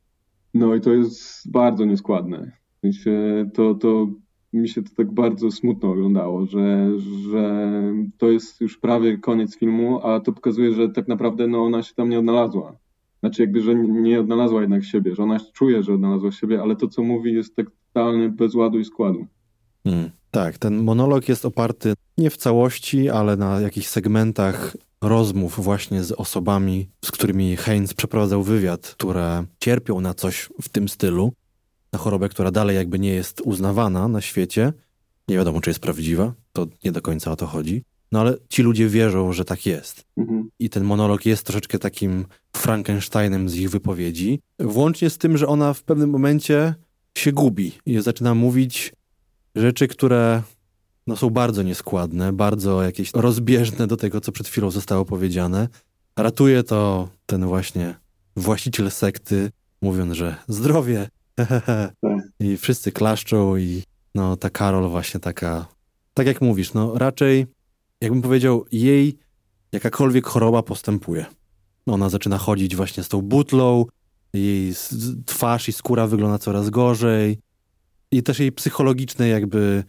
No i to jest bardzo nieskładne. W sensie to, to mi się to tak bardzo smutno oglądało, że, że to jest już prawie koniec filmu, a to pokazuje, że tak naprawdę no, ona się tam nie odnalazła. Znaczy jakby, że nie odnalazła jednak siebie, że ona czuje, że odnalazła siebie, ale to, co mówi, jest tak totalnie bez ładu i składu. Hmm, tak, ten monolog jest oparty nie w całości, ale na jakichś segmentach rozmów właśnie z osobami, z którymi Haynes przeprowadzał wywiad, które cierpią na coś w tym stylu, na chorobę, która dalej jakby nie jest uznawana na świecie. Nie wiadomo, czy jest prawdziwa, to nie do końca o to chodzi. No ale ci ludzie wierzą, że tak jest. Mhm. I ten monolog jest troszeczkę takim Frankensteinem z ich wypowiedzi. Włącznie z tym, że ona w pewnym momencie się gubi i zaczyna mówić rzeczy, które no, są bardzo nieskładne, bardzo jakieś rozbieżne do tego, co przed chwilą zostało powiedziane. Ratuje to ten właśnie właściciel sekty, mówiąc, że zdrowie, hehehe. I wszyscy klaszczą i no ta Karol właśnie taka, tak jak mówisz, no raczej jakbym powiedział, jej jakakolwiek choroba postępuje. Ona zaczyna chodzić właśnie z tą butlą, jej twarz i skóra wygląda coraz gorzej i też jej psychologiczne jakby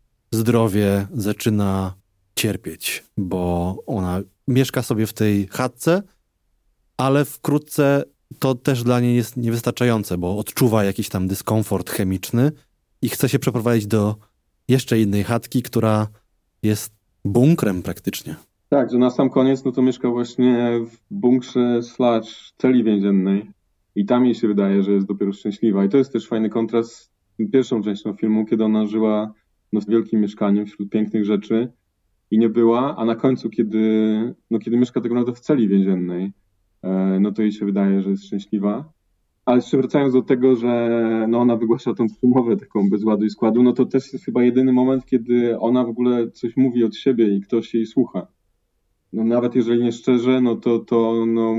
zdrowie zaczyna cierpieć, bo ona mieszka sobie w tej chatce, ale wkrótce to też dla niej jest niewystarczające, bo odczuwa jakiś tam dyskomfort chemiczny i chce się przeprowadzić do jeszcze innej chatki, która jest bunkrem praktycznie. Tak, że na sam koniec no to mieszka właśnie w bunkrze slash celi więziennej i tam jej się wydaje, że jest dopiero szczęśliwa. I to jest też fajny kontrast z pierwszą częścią filmu, kiedy ona żyła no, w wielkim mieszkaniu wśród pięknych rzeczy i nie była, a na końcu, kiedy, no, kiedy mieszka tak naprawdę w celi więziennej, no to jej się wydaje, że jest szczęśliwa. Ale jeszcze wracając do tego, że no ona wygłasza tą umowę taką bez ładu i składu, no to też jest chyba jedyny moment, kiedy ona w ogóle coś mówi od siebie i ktoś jej słucha. No nawet jeżeli nie szczerze, no to, to no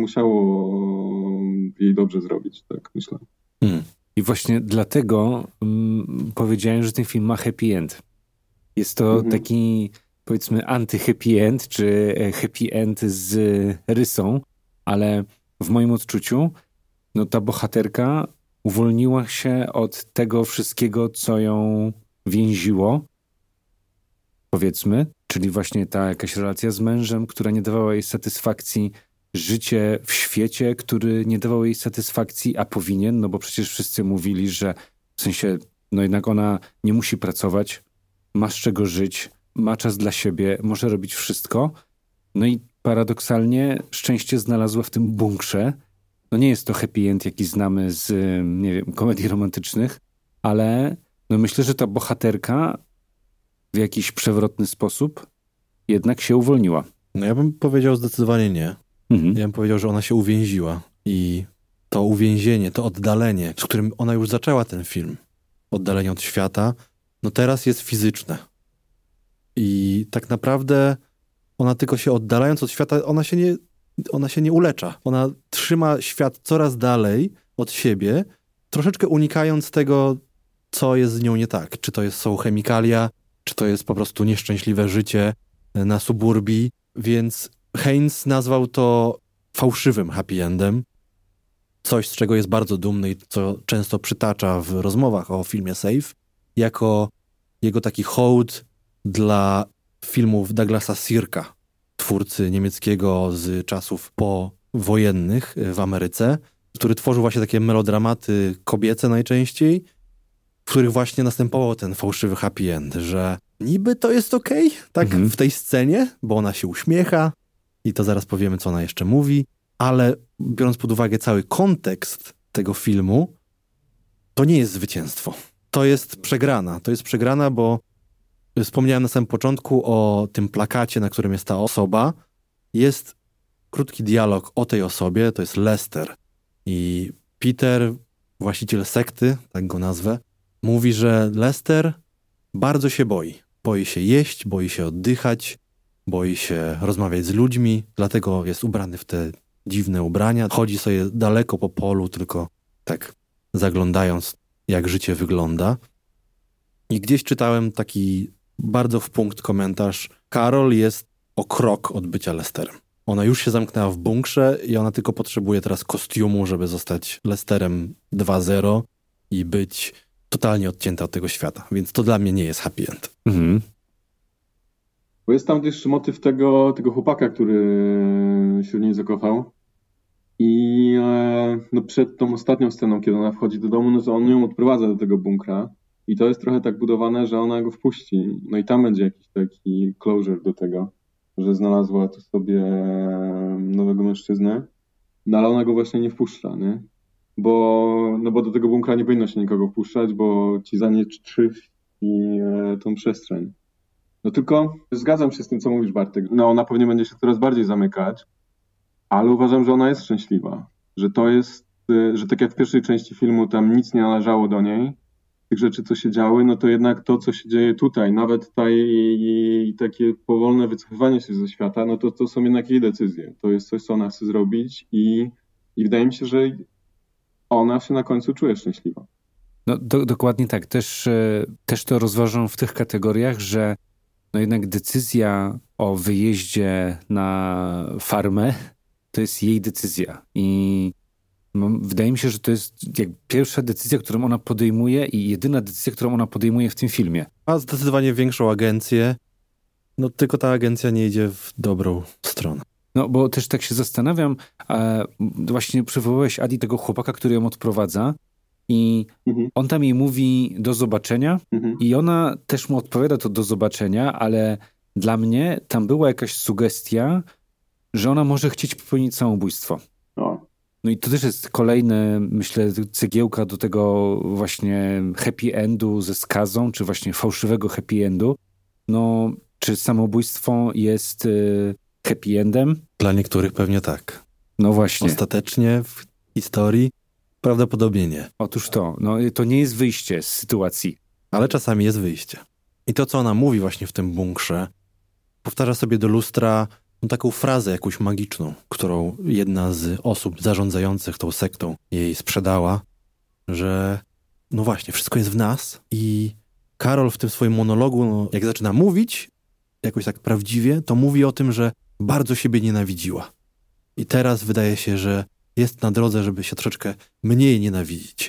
musiało jej dobrze zrobić, tak myślę. Hmm. I właśnie dlatego mm, powiedziałem, że ten film ma happy end. Jest to mhm. taki, powiedzmy, anty-happy end, czy happy end z rysą, ale w moim odczuciu no ta bohaterka uwolniła się od tego wszystkiego, co ją więziło, powiedzmy, czyli właśnie ta jakaś relacja z mężem, która nie dawała jej satysfakcji, życie w świecie, który nie dawał jej satysfakcji, a powinien, no bo przecież wszyscy mówili, że w sensie, no jednak ona nie musi pracować, ma z czego żyć, ma czas dla siebie, może robić wszystko. No i paradoksalnie szczęście znalazła w tym bunkrze. No nie jest to happy end, jaki znamy z, nie wiem, komedii romantycznych, ale no myślę, że ta bohaterka w jakiś przewrotny sposób jednak się uwolniła. No ja bym powiedział zdecydowanie nie. Mhm. Ja bym powiedział, że ona się uwięziła i to uwięzienie, to oddalenie, z którym ona już zaczęła ten film, oddalenie od świata, no teraz jest fizyczne. I tak naprawdę ona tylko się oddalając od świata, ona się nie, ona się nie ulecza. Ona trzyma świat coraz dalej od siebie, troszeczkę unikając tego, co jest z nią nie tak. Czy to jest, są chemikalia, czy to jest po prostu nieszczęśliwe życie na suburbii. Więc Haynes nazwał to fałszywym happy endem. Coś, z czego jest bardzo dumny i co często przytacza w rozmowach o filmie Safe, jako jego taki hołd dla filmów Douglasa Sirka, twórcy niemieckiego z czasów powojennych w Ameryce, który tworzył właśnie takie melodramaty kobiece najczęściej, w których właśnie następował ten fałszywy happy end, że niby to jest okej, okay, tak mhm. w tej scenie, bo ona się uśmiecha i to zaraz powiemy, co ona jeszcze mówi, ale biorąc pod uwagę cały kontekst tego filmu, to nie jest zwycięstwo. To jest przegrana. To jest przegrana, bo wspomniałem na samym początku o tym plakacie, na którym jest ta osoba. Jest krótki dialog o tej osobie, to jest Lester. I Peter, właściciel sekty, tak go nazwę, mówi, że Lester bardzo się boi. Boi się jeść, boi się oddychać, boi się rozmawiać z ludźmi, dlatego jest ubrany w te dziwne ubrania. Chodzi sobie daleko po polu, tylko tak zaglądając, jak życie wygląda. I gdzieś czytałem taki bardzo w punkt komentarz. Carol jest o krok od bycia Lesterem. Ona już się zamknęła w bunkrze i ona tylko potrzebuje teraz kostiumu, żeby zostać Lesterem dwa zero i być totalnie odcięta od tego świata. Więc to dla mnie nie jest happy end. Mhm. Bo jest tam też motyw tego, tego chłopaka, który się w niej zakochał. I e, no przed tą ostatnią sceną, kiedy ona wchodzi do domu, no to on ją odprowadza do tego bunkra. I to jest trochę tak budowane, że ona go wpuści. No i tam będzie jakiś taki closure do tego, że znalazła tu sobie nowego mężczyznę. No ale ona go właśnie nie wpuszcza, nie? Bo, no bo do tego bunkra nie powinno się nikogo wpuszczać, bo ci zanieczyści e, tą przestrzeń. No tylko zgadzam się z tym, co mówisz, Bartek. No ona pewnie będzie się coraz bardziej zamykać, ale uważam, że ona jest szczęśliwa. Że to jest, że tak jak w pierwszej części filmu tam nic nie należało do niej, tych rzeczy, co się działy, no to jednak to, co się dzieje tutaj, nawet ta jej, jej takie powolne wycofywanie się ze świata, no to, to są jednak jej decyzje. To jest coś, co ona chce zrobić i, i wydaje mi się, że ona się na końcu czuje szczęśliwa. No do, dokładnie tak. Też, też to rozważam w tych kategoriach, że no jednak decyzja o wyjeździe na farmę to jest jej decyzja. I no, wydaje mi się, że to jest jak pierwsza decyzja, którą ona podejmuje i jedyna decyzja, którą ona podejmuje w tym filmie. Ma zdecydowanie większą agencję, no tylko ta agencja nie idzie w dobrą stronę. No bo też tak się zastanawiam, e, właśnie przywołałeś, Adi, tego chłopaka, który ją odprowadza i mhm. on tam jej mówi do zobaczenia mhm. i ona też mu odpowiada to do zobaczenia, ale dla mnie tam była jakaś sugestia, że ona może chcieć popełnić samobójstwo. O. No i to też jest kolejny, myślę, cegiełka do tego właśnie happy endu ze skazą, czy właśnie fałszywego happy endu. No, czy samobójstwo jest y, happy endem? Dla niektórych pewnie tak. No właśnie. Ostatecznie w historii prawdopodobnie nie. Otóż to, no to nie jest wyjście z sytuacji. Ale czasami jest wyjście. I to, co ona mówi właśnie w tym bunkrze, powtarza sobie do lustra no, taką frazę jakąś magiczną, którą jedna z osób zarządzających tą sektą jej sprzedała, że no właśnie, wszystko jest w nas i Carol w tym swoim monologu, no, jak zaczyna mówić, jakoś tak prawdziwie, to mówi o tym, że bardzo siebie nienawidziła. I teraz wydaje się, że jest na drodze, żeby się troszeczkę mniej nienawidzić.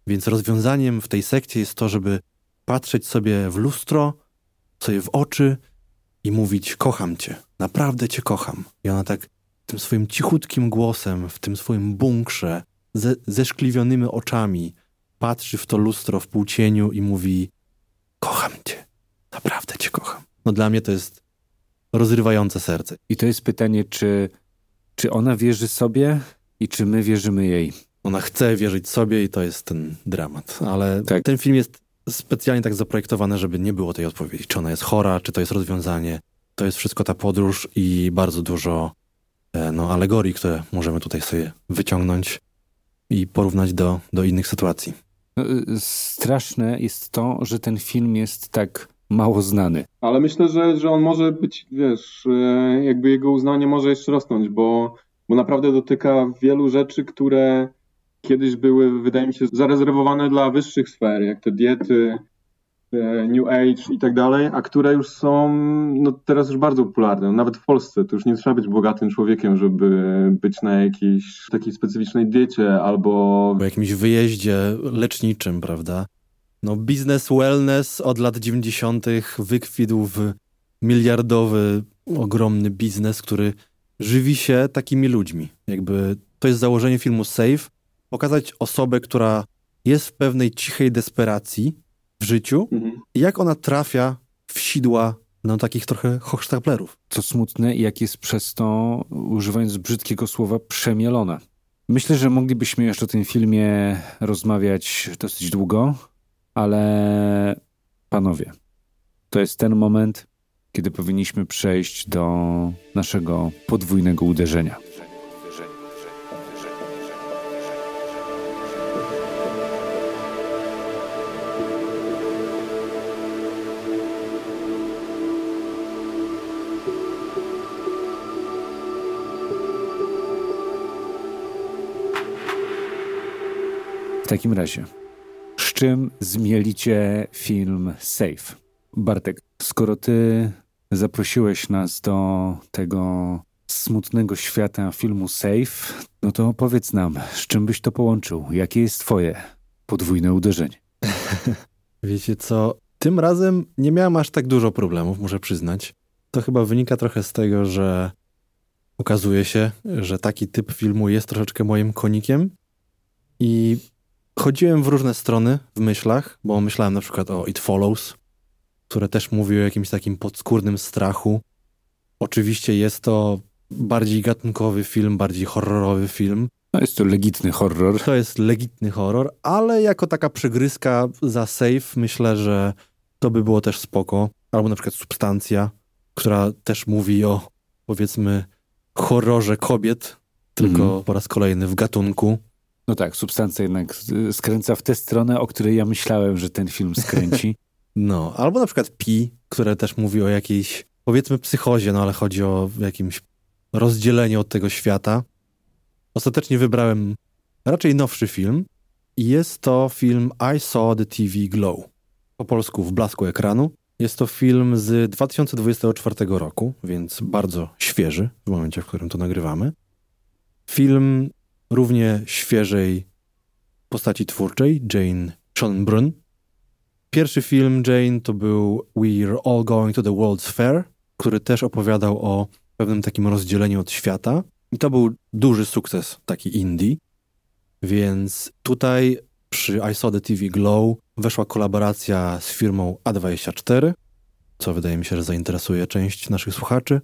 Więc rozwiązaniem w tej sekcie jest to, żeby patrzeć sobie w lustro, sobie w oczy i mówić: kocham cię, naprawdę cię kocham. I ona tak tym swoim cichutkim głosem, w tym swoim bunkrze, ze, zeszkliwionymi oczami patrzy w to lustro w półcieniu i mówi: kocham cię, naprawdę cię kocham. No dla mnie to jest rozrywające serce. I to jest pytanie, czy, czy ona wierzy sobie i czy my wierzymy jej? Ona chce wierzyć sobie i to jest ten dramat. Ale tak. Ten film jest specjalnie tak zaprojektowany, żeby nie było tej odpowiedzi. Czy ona jest chora, czy to jest rozwiązanie. To jest wszystko ta podróż i bardzo dużo no, alegorii, które możemy tutaj sobie wyciągnąć i porównać do, do innych sytuacji. Straszne jest to, że ten film jest tak mało znany. Ale myślę, że, że on może być, wiesz, jakby jego uznanie może jeszcze rosnąć, bo, bo naprawdę dotyka wielu rzeczy, które kiedyś były, wydaje mi się, zarezerwowane dla wyższych sfer, jak te diety, New Age i tak dalej, a które już są no, teraz już bardzo popularne. Nawet w Polsce to już nie trzeba być bogatym człowiekiem, żeby być na jakiejś takiej specyficznej diecie albo... Po jakimś wyjeździe leczniczym, prawda? No biznes wellness od lat dziewięćdziesiątych wykwitł w miliardowy, ogromny biznes, który żywi się takimi ludźmi. Jakby to jest założenie filmu Safe. Pokazać osobę, która jest w pewnej cichej desperacji w życiu mhm. i jak ona trafia w sidła no, takich trochę hochsztaplerów. Co smutne, jak jest przez to, używając brzydkiego słowa, przemielona. Myślę, że moglibyśmy jeszcze o tym filmie rozmawiać dosyć długo, ale panowie, to jest ten moment, kiedy powinniśmy przejść do naszego podwójnego uderzenia. W takim razie, z czym zmielicie film Safe? Bartek, skoro ty zaprosiłeś nas do tego smutnego świata filmu Safe, no to powiedz nam, z czym byś to połączył? Jakie jest twoje podwójne uderzenie? Wiecie co, tym razem nie miałem aż tak dużo problemów, muszę przyznać. To chyba wynika trochę z tego, że okazuje się, że taki typ filmu jest troszeczkę moim konikiem i chodziłem w różne strony w myślach, bo myślałem na przykład o It Follows, które też mówi o jakimś takim podskórnym strachu. Oczywiście jest to bardziej gatunkowy film, bardziej horrorowy film. No jest to legitny horror. To jest legitny horror, ale jako taka przegryzka za Safe myślę, że to by było też spoko. Albo na przykład Substancja, która też mówi o, powiedzmy, horrorze kobiet, tylko mhm. po raz kolejny w gatunku. No tak, Substancja jednak skręca w tę stronę, o której ja myślałem, że ten film skręci. No, albo na przykład Pi, które też mówi o jakiejś, powiedzmy, psychozie, no ale chodzi o jakimś rozdzieleniu od tego świata. Ostatecznie wybrałem raczej nowszy film i jest to film I Saw the T V Glow. Po polsku W blasku ekranu. Jest to film z dwa tysiące dwudziestego czwartego roku, więc bardzo świeży w momencie, w którym to nagrywamy. Film równie świeżej postaci twórczej, Jane Schonbrun. Pierwszy film Jane to był We're All Going to the World's Fair, który też opowiadał o pewnym takim rozdzieleniu od świata. I to był duży sukces, taki indie. Więc tutaj przy I Saw the T V Glow weszła kolaboracja z firmą A dwadzieścia cztery, co wydaje mi się, że zainteresuje część naszych słuchaczy.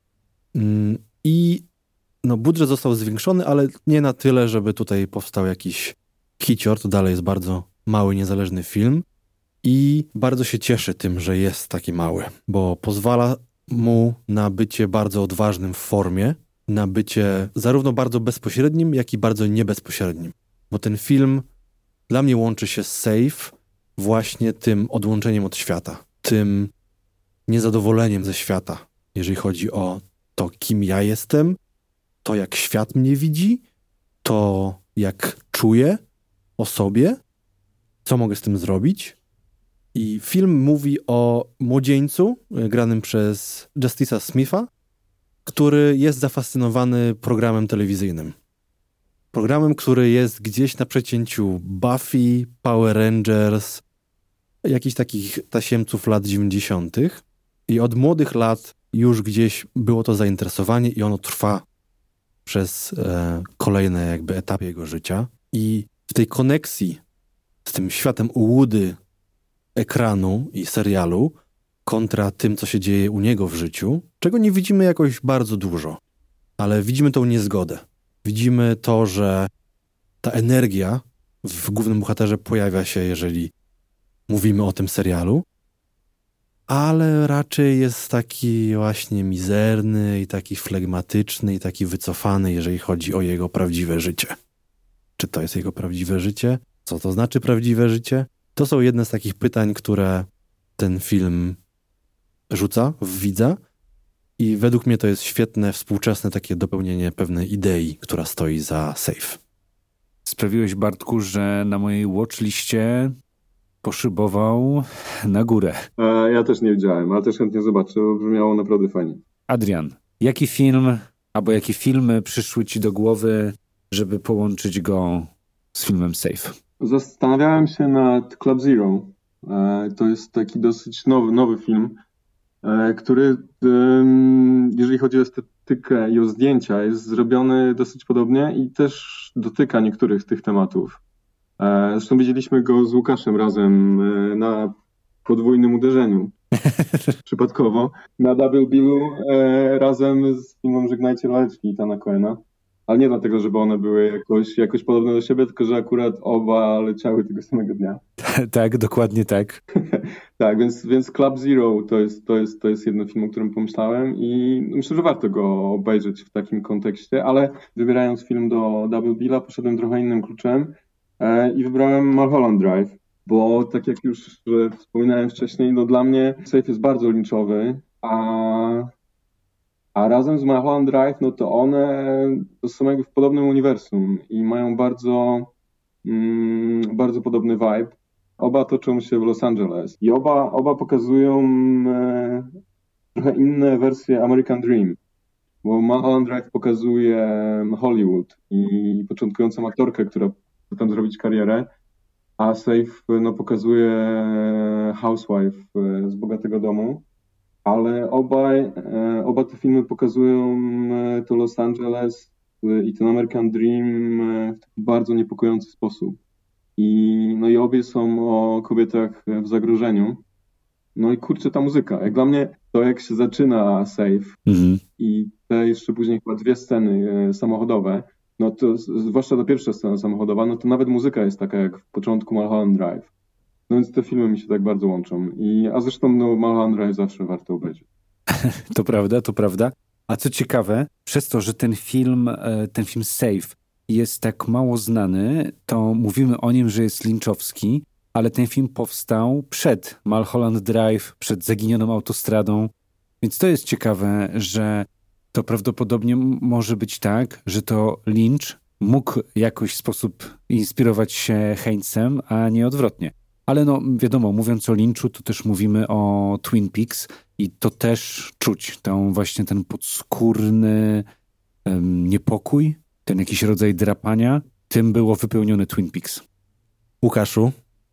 I no, budżet został zwiększony, ale nie na tyle, żeby tutaj powstał jakiś hicior. To dalej jest bardzo mały, niezależny film. I bardzo się cieszę tym, że jest taki mały, bo pozwala mu na bycie bardzo odważnym w formie, na bycie zarówno bardzo bezpośrednim, jak i bardzo niebezpośrednim. Bo ten film dla mnie łączy się z Safe właśnie tym odłączeniem od świata, tym niezadowoleniem ze świata, jeżeli chodzi o to, kim ja jestem, to jak świat mnie widzi, to jak czuję o sobie, co mogę z tym zrobić. I film mówi o młodzieńcu granym przez Justice'a Smitha, który jest zafascynowany programem telewizyjnym. Programem, który jest gdzieś na przecięciu Buffy, Power Rangers, jakichś takich tasiemców lat dziewięćdziesiątych. I od młodych lat już gdzieś było to zainteresowanie i ono trwa przez e, kolejne jakby etapy jego życia. I w tej koneksji z tym światem ułudy ekranu i serialu kontra tym, co się dzieje u niego w życiu, czego nie widzimy jakoś bardzo dużo, ale widzimy tą niezgodę. Widzimy to, że ta energia w głównym bohaterze pojawia się, jeżeli mówimy o tym serialu, ale raczej jest taki właśnie mizerny i taki flegmatyczny i taki wycofany, jeżeli chodzi o jego prawdziwe życie. Czy to jest jego prawdziwe życie? Co to znaczy prawdziwe życie? To są jedne z takich pytań, które ten film rzuca w widza i według mnie to jest świetne, współczesne takie dopełnienie pewnej idei, która stoi za Safe. Sprawiłeś, Bartku, że na mojej watchliście poszybował na górę. E, ja też nie widziałem, ale też chętnie zobaczę, bo brzmiało naprawdę fajnie. Adrian, jaki film albo jakie filmy przyszły ci do głowy, żeby połączyć go z filmem Safe? Zastanawiałem się nad Club Zero. E, to jest taki dosyć nowy, nowy film, e, który, e, jeżeli chodzi o estetykę i o zdjęcia, jest zrobiony dosyć podobnie i też dotyka niektórych z tych tematów. E, zresztą widzieliśmy go z Łukaszem razem e, na podwójnym uderzeniu. Przypadkowo. Na Double Billu e, razem z filmem Żegnajcie laleczki Ethana Coena. Ale nie dlatego, żeby one były jakoś, jakoś podobne do siebie, tylko że akurat oba leciały tego samego dnia. Tak, dokładnie tak. Tak, więc, więc Club Zero to jest, to, jest, to jest jeden film, o którym pomyślałem i myślę, że warto go obejrzeć w takim kontekście, ale wybierając film do Double Billa poszedłem trochę innym kluczem e, i wybrałem Mulholland Drive, bo tak jak już wspominałem wcześniej, no dla mnie Safe jest bardzo lynchowy, a A razem z Mulholland Drive, no to one to są jakby w podobnym uniwersum i mają bardzo, mm, bardzo podobny vibe. Oba toczą się w Los Angeles i oba, oba pokazują e, trochę inne wersje American Dream, bo Mulholland Drive pokazuje Hollywood i początkującą aktorkę, która chce tam zrobić karierę, a Safe no, pokazuje housewife z bogatego domu. Ale obaj, oba te filmy pokazują to Los Angeles i ten American Dream w taki bardzo niepokojący sposób. I, no i obie są o kobietach w zagrożeniu. No i kurczę, ta muzyka. Jak dla mnie to, jak się zaczyna Safe mhm. i te jeszcze później chyba dwie sceny samochodowe, no to zwłaszcza ta pierwsza scena samochodowa, no to nawet muzyka jest taka jak w początku Mulholland Drive. No więc te filmy mi się tak bardzo łączą. I, a zresztą no, Mulholland Drive zawsze warto obejrzeć. To prawda, to prawda. A co ciekawe, przez to, że ten film, ten film Safe jest tak mało znany, to mówimy o nim, że jest lynchowski, ale ten film powstał przed Mulholland Drive, przed Zaginioną autostradą. Więc to jest ciekawe, że to prawdopodobnie może być tak, że to Lynch mógł w jakiś sposób inspirować się Heinzem, a nie odwrotnie. Ale no wiadomo, mówiąc o Lynchu, to też mówimy o Twin Peaks i to też czuć, tą właśnie ten podskórny um, niepokój, ten jakiś rodzaj drapania, tym było wypełnione Twin Peaks. Łukaszu,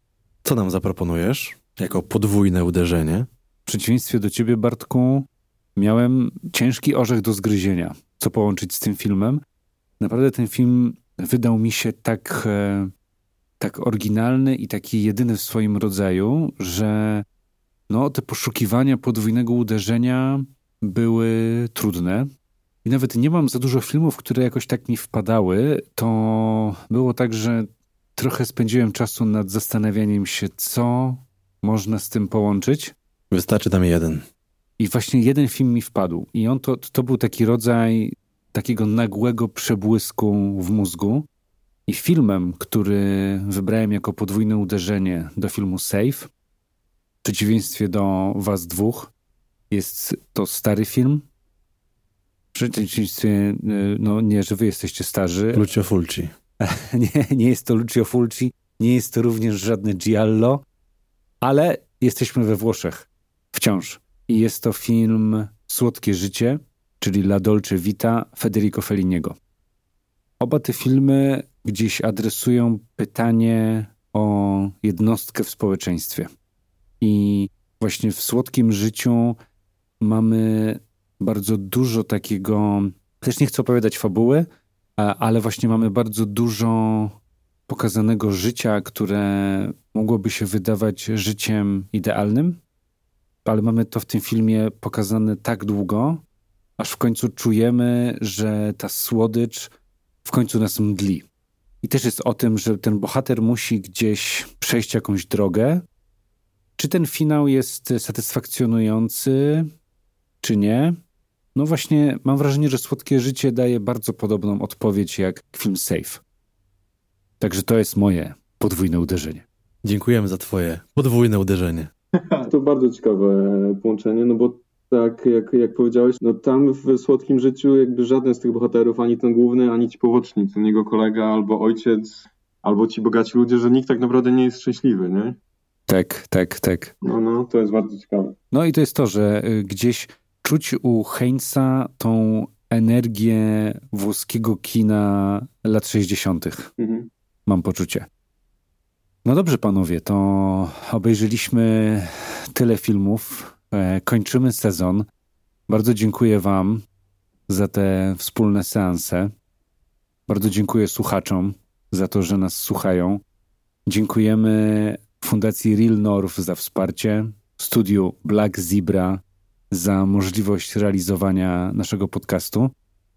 co nam zaproponujesz jako podwójne uderzenie? W przeciwieństwie do ciebie, Bartku, miałem ciężki orzech do zgryzienia. Co połączyć z tym filmem? Naprawdę ten film wydał mi się tak... E, tak oryginalny i taki jedyny w swoim rodzaju, że no, te poszukiwania podwójnego uderzenia były trudne. I nawet nie mam za dużo filmów, które jakoś tak mi wpadały. To było tak, że trochę spędziłem czasu nad zastanawianiem się, co można z tym połączyć. Wystarczy tam jeden. I właśnie jeden film mi wpadł. I on to, to był taki rodzaj takiego nagłego przebłysku w mózgu. I filmem, który wybrałem jako podwójne uderzenie do filmu Safe, w przeciwieństwie do was dwóch, jest to stary film. W przeciwieństwie, no nie, że wy jesteście starzy. Lucio Fulci. nie, nie jest to Lucio Fulci, nie jest to również żadne Giallo, ale jesteśmy we Włoszech wciąż. I jest to film Słodkie życie, czyli La Dolce Vita Federico Felliniego. Oba te filmy gdzieś adresują pytanie o jednostkę w społeczeństwie. I właśnie w Słodkim życiu mamy bardzo dużo takiego, też nie chcę opowiadać fabuły, ale właśnie mamy bardzo dużo pokazanego życia, które mogłoby się wydawać życiem idealnym, ale mamy to w tym filmie pokazane tak długo, aż w końcu czujemy, że ta słodycz w końcu nas mdli. I też jest o tym, że ten bohater musi gdzieś przejść jakąś drogę. Czy ten finał jest satysfakcjonujący, czy nie? No właśnie mam wrażenie, że Słodkie życie daje bardzo podobną odpowiedź jak film Safe. Także to jest moje podwójne uderzenie. Dziękujemy za twoje podwójne uderzenie. To bardzo ciekawe połączenie, no bo tak jak, jak powiedziałeś, no tam w Słodkim życiu jakby żaden z tych bohaterów, ani ten główny, ani ci poboczni, ten jego kolega, albo ojciec, albo ci bogaci ludzie, że nikt tak naprawdę nie jest szczęśliwy, nie? Tak, tak, tak. No, no, to jest bardzo ciekawe. No i to jest to, że gdzieś czuć u Heinza tą energię włoskiego kina lat sześćdziesiątych. Mhm. Mam poczucie. No dobrze, panowie, to obejrzeliśmy tyle filmów. Kończymy sezon. Bardzo dziękuję wam za te wspólne seanse. Bardzo dziękuję słuchaczom za to, że nas słuchają. Dziękujemy Fundacji Real North za wsparcie, studiu Black Zebra za możliwość realizowania naszego podcastu.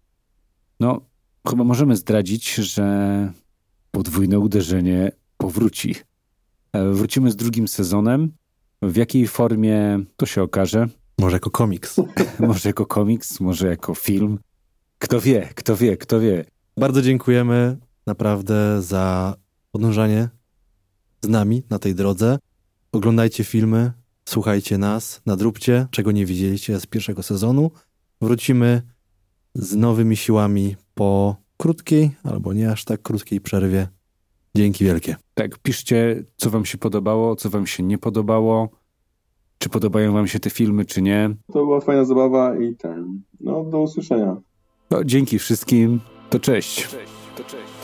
No, chyba możemy zdradzić, że podwójne uderzenie powróci. Wrócimy z drugim sezonem. W jakiej formie, to się okaże. Może jako komiks. Może jako komiks, może jako film. Kto wie, kto wie, kto wie. Bardzo dziękujemy naprawdę za podążanie z nami na tej drodze. Oglądajcie filmy, słuchajcie nas, nadróbcie, czego nie widzieliście z pierwszego sezonu. Wrócimy z nowymi siłami po krótkiej, albo nie aż tak krótkiej przerwie. Dzięki wielkie. Tak, piszcie, co wam się podobało, co wam się nie podobało. Czy podobają wam się te filmy, czy nie. To była fajna zabawa i ten, no do usłyszenia. No, dzięki wszystkim. To cześć. To cześć. To cześć.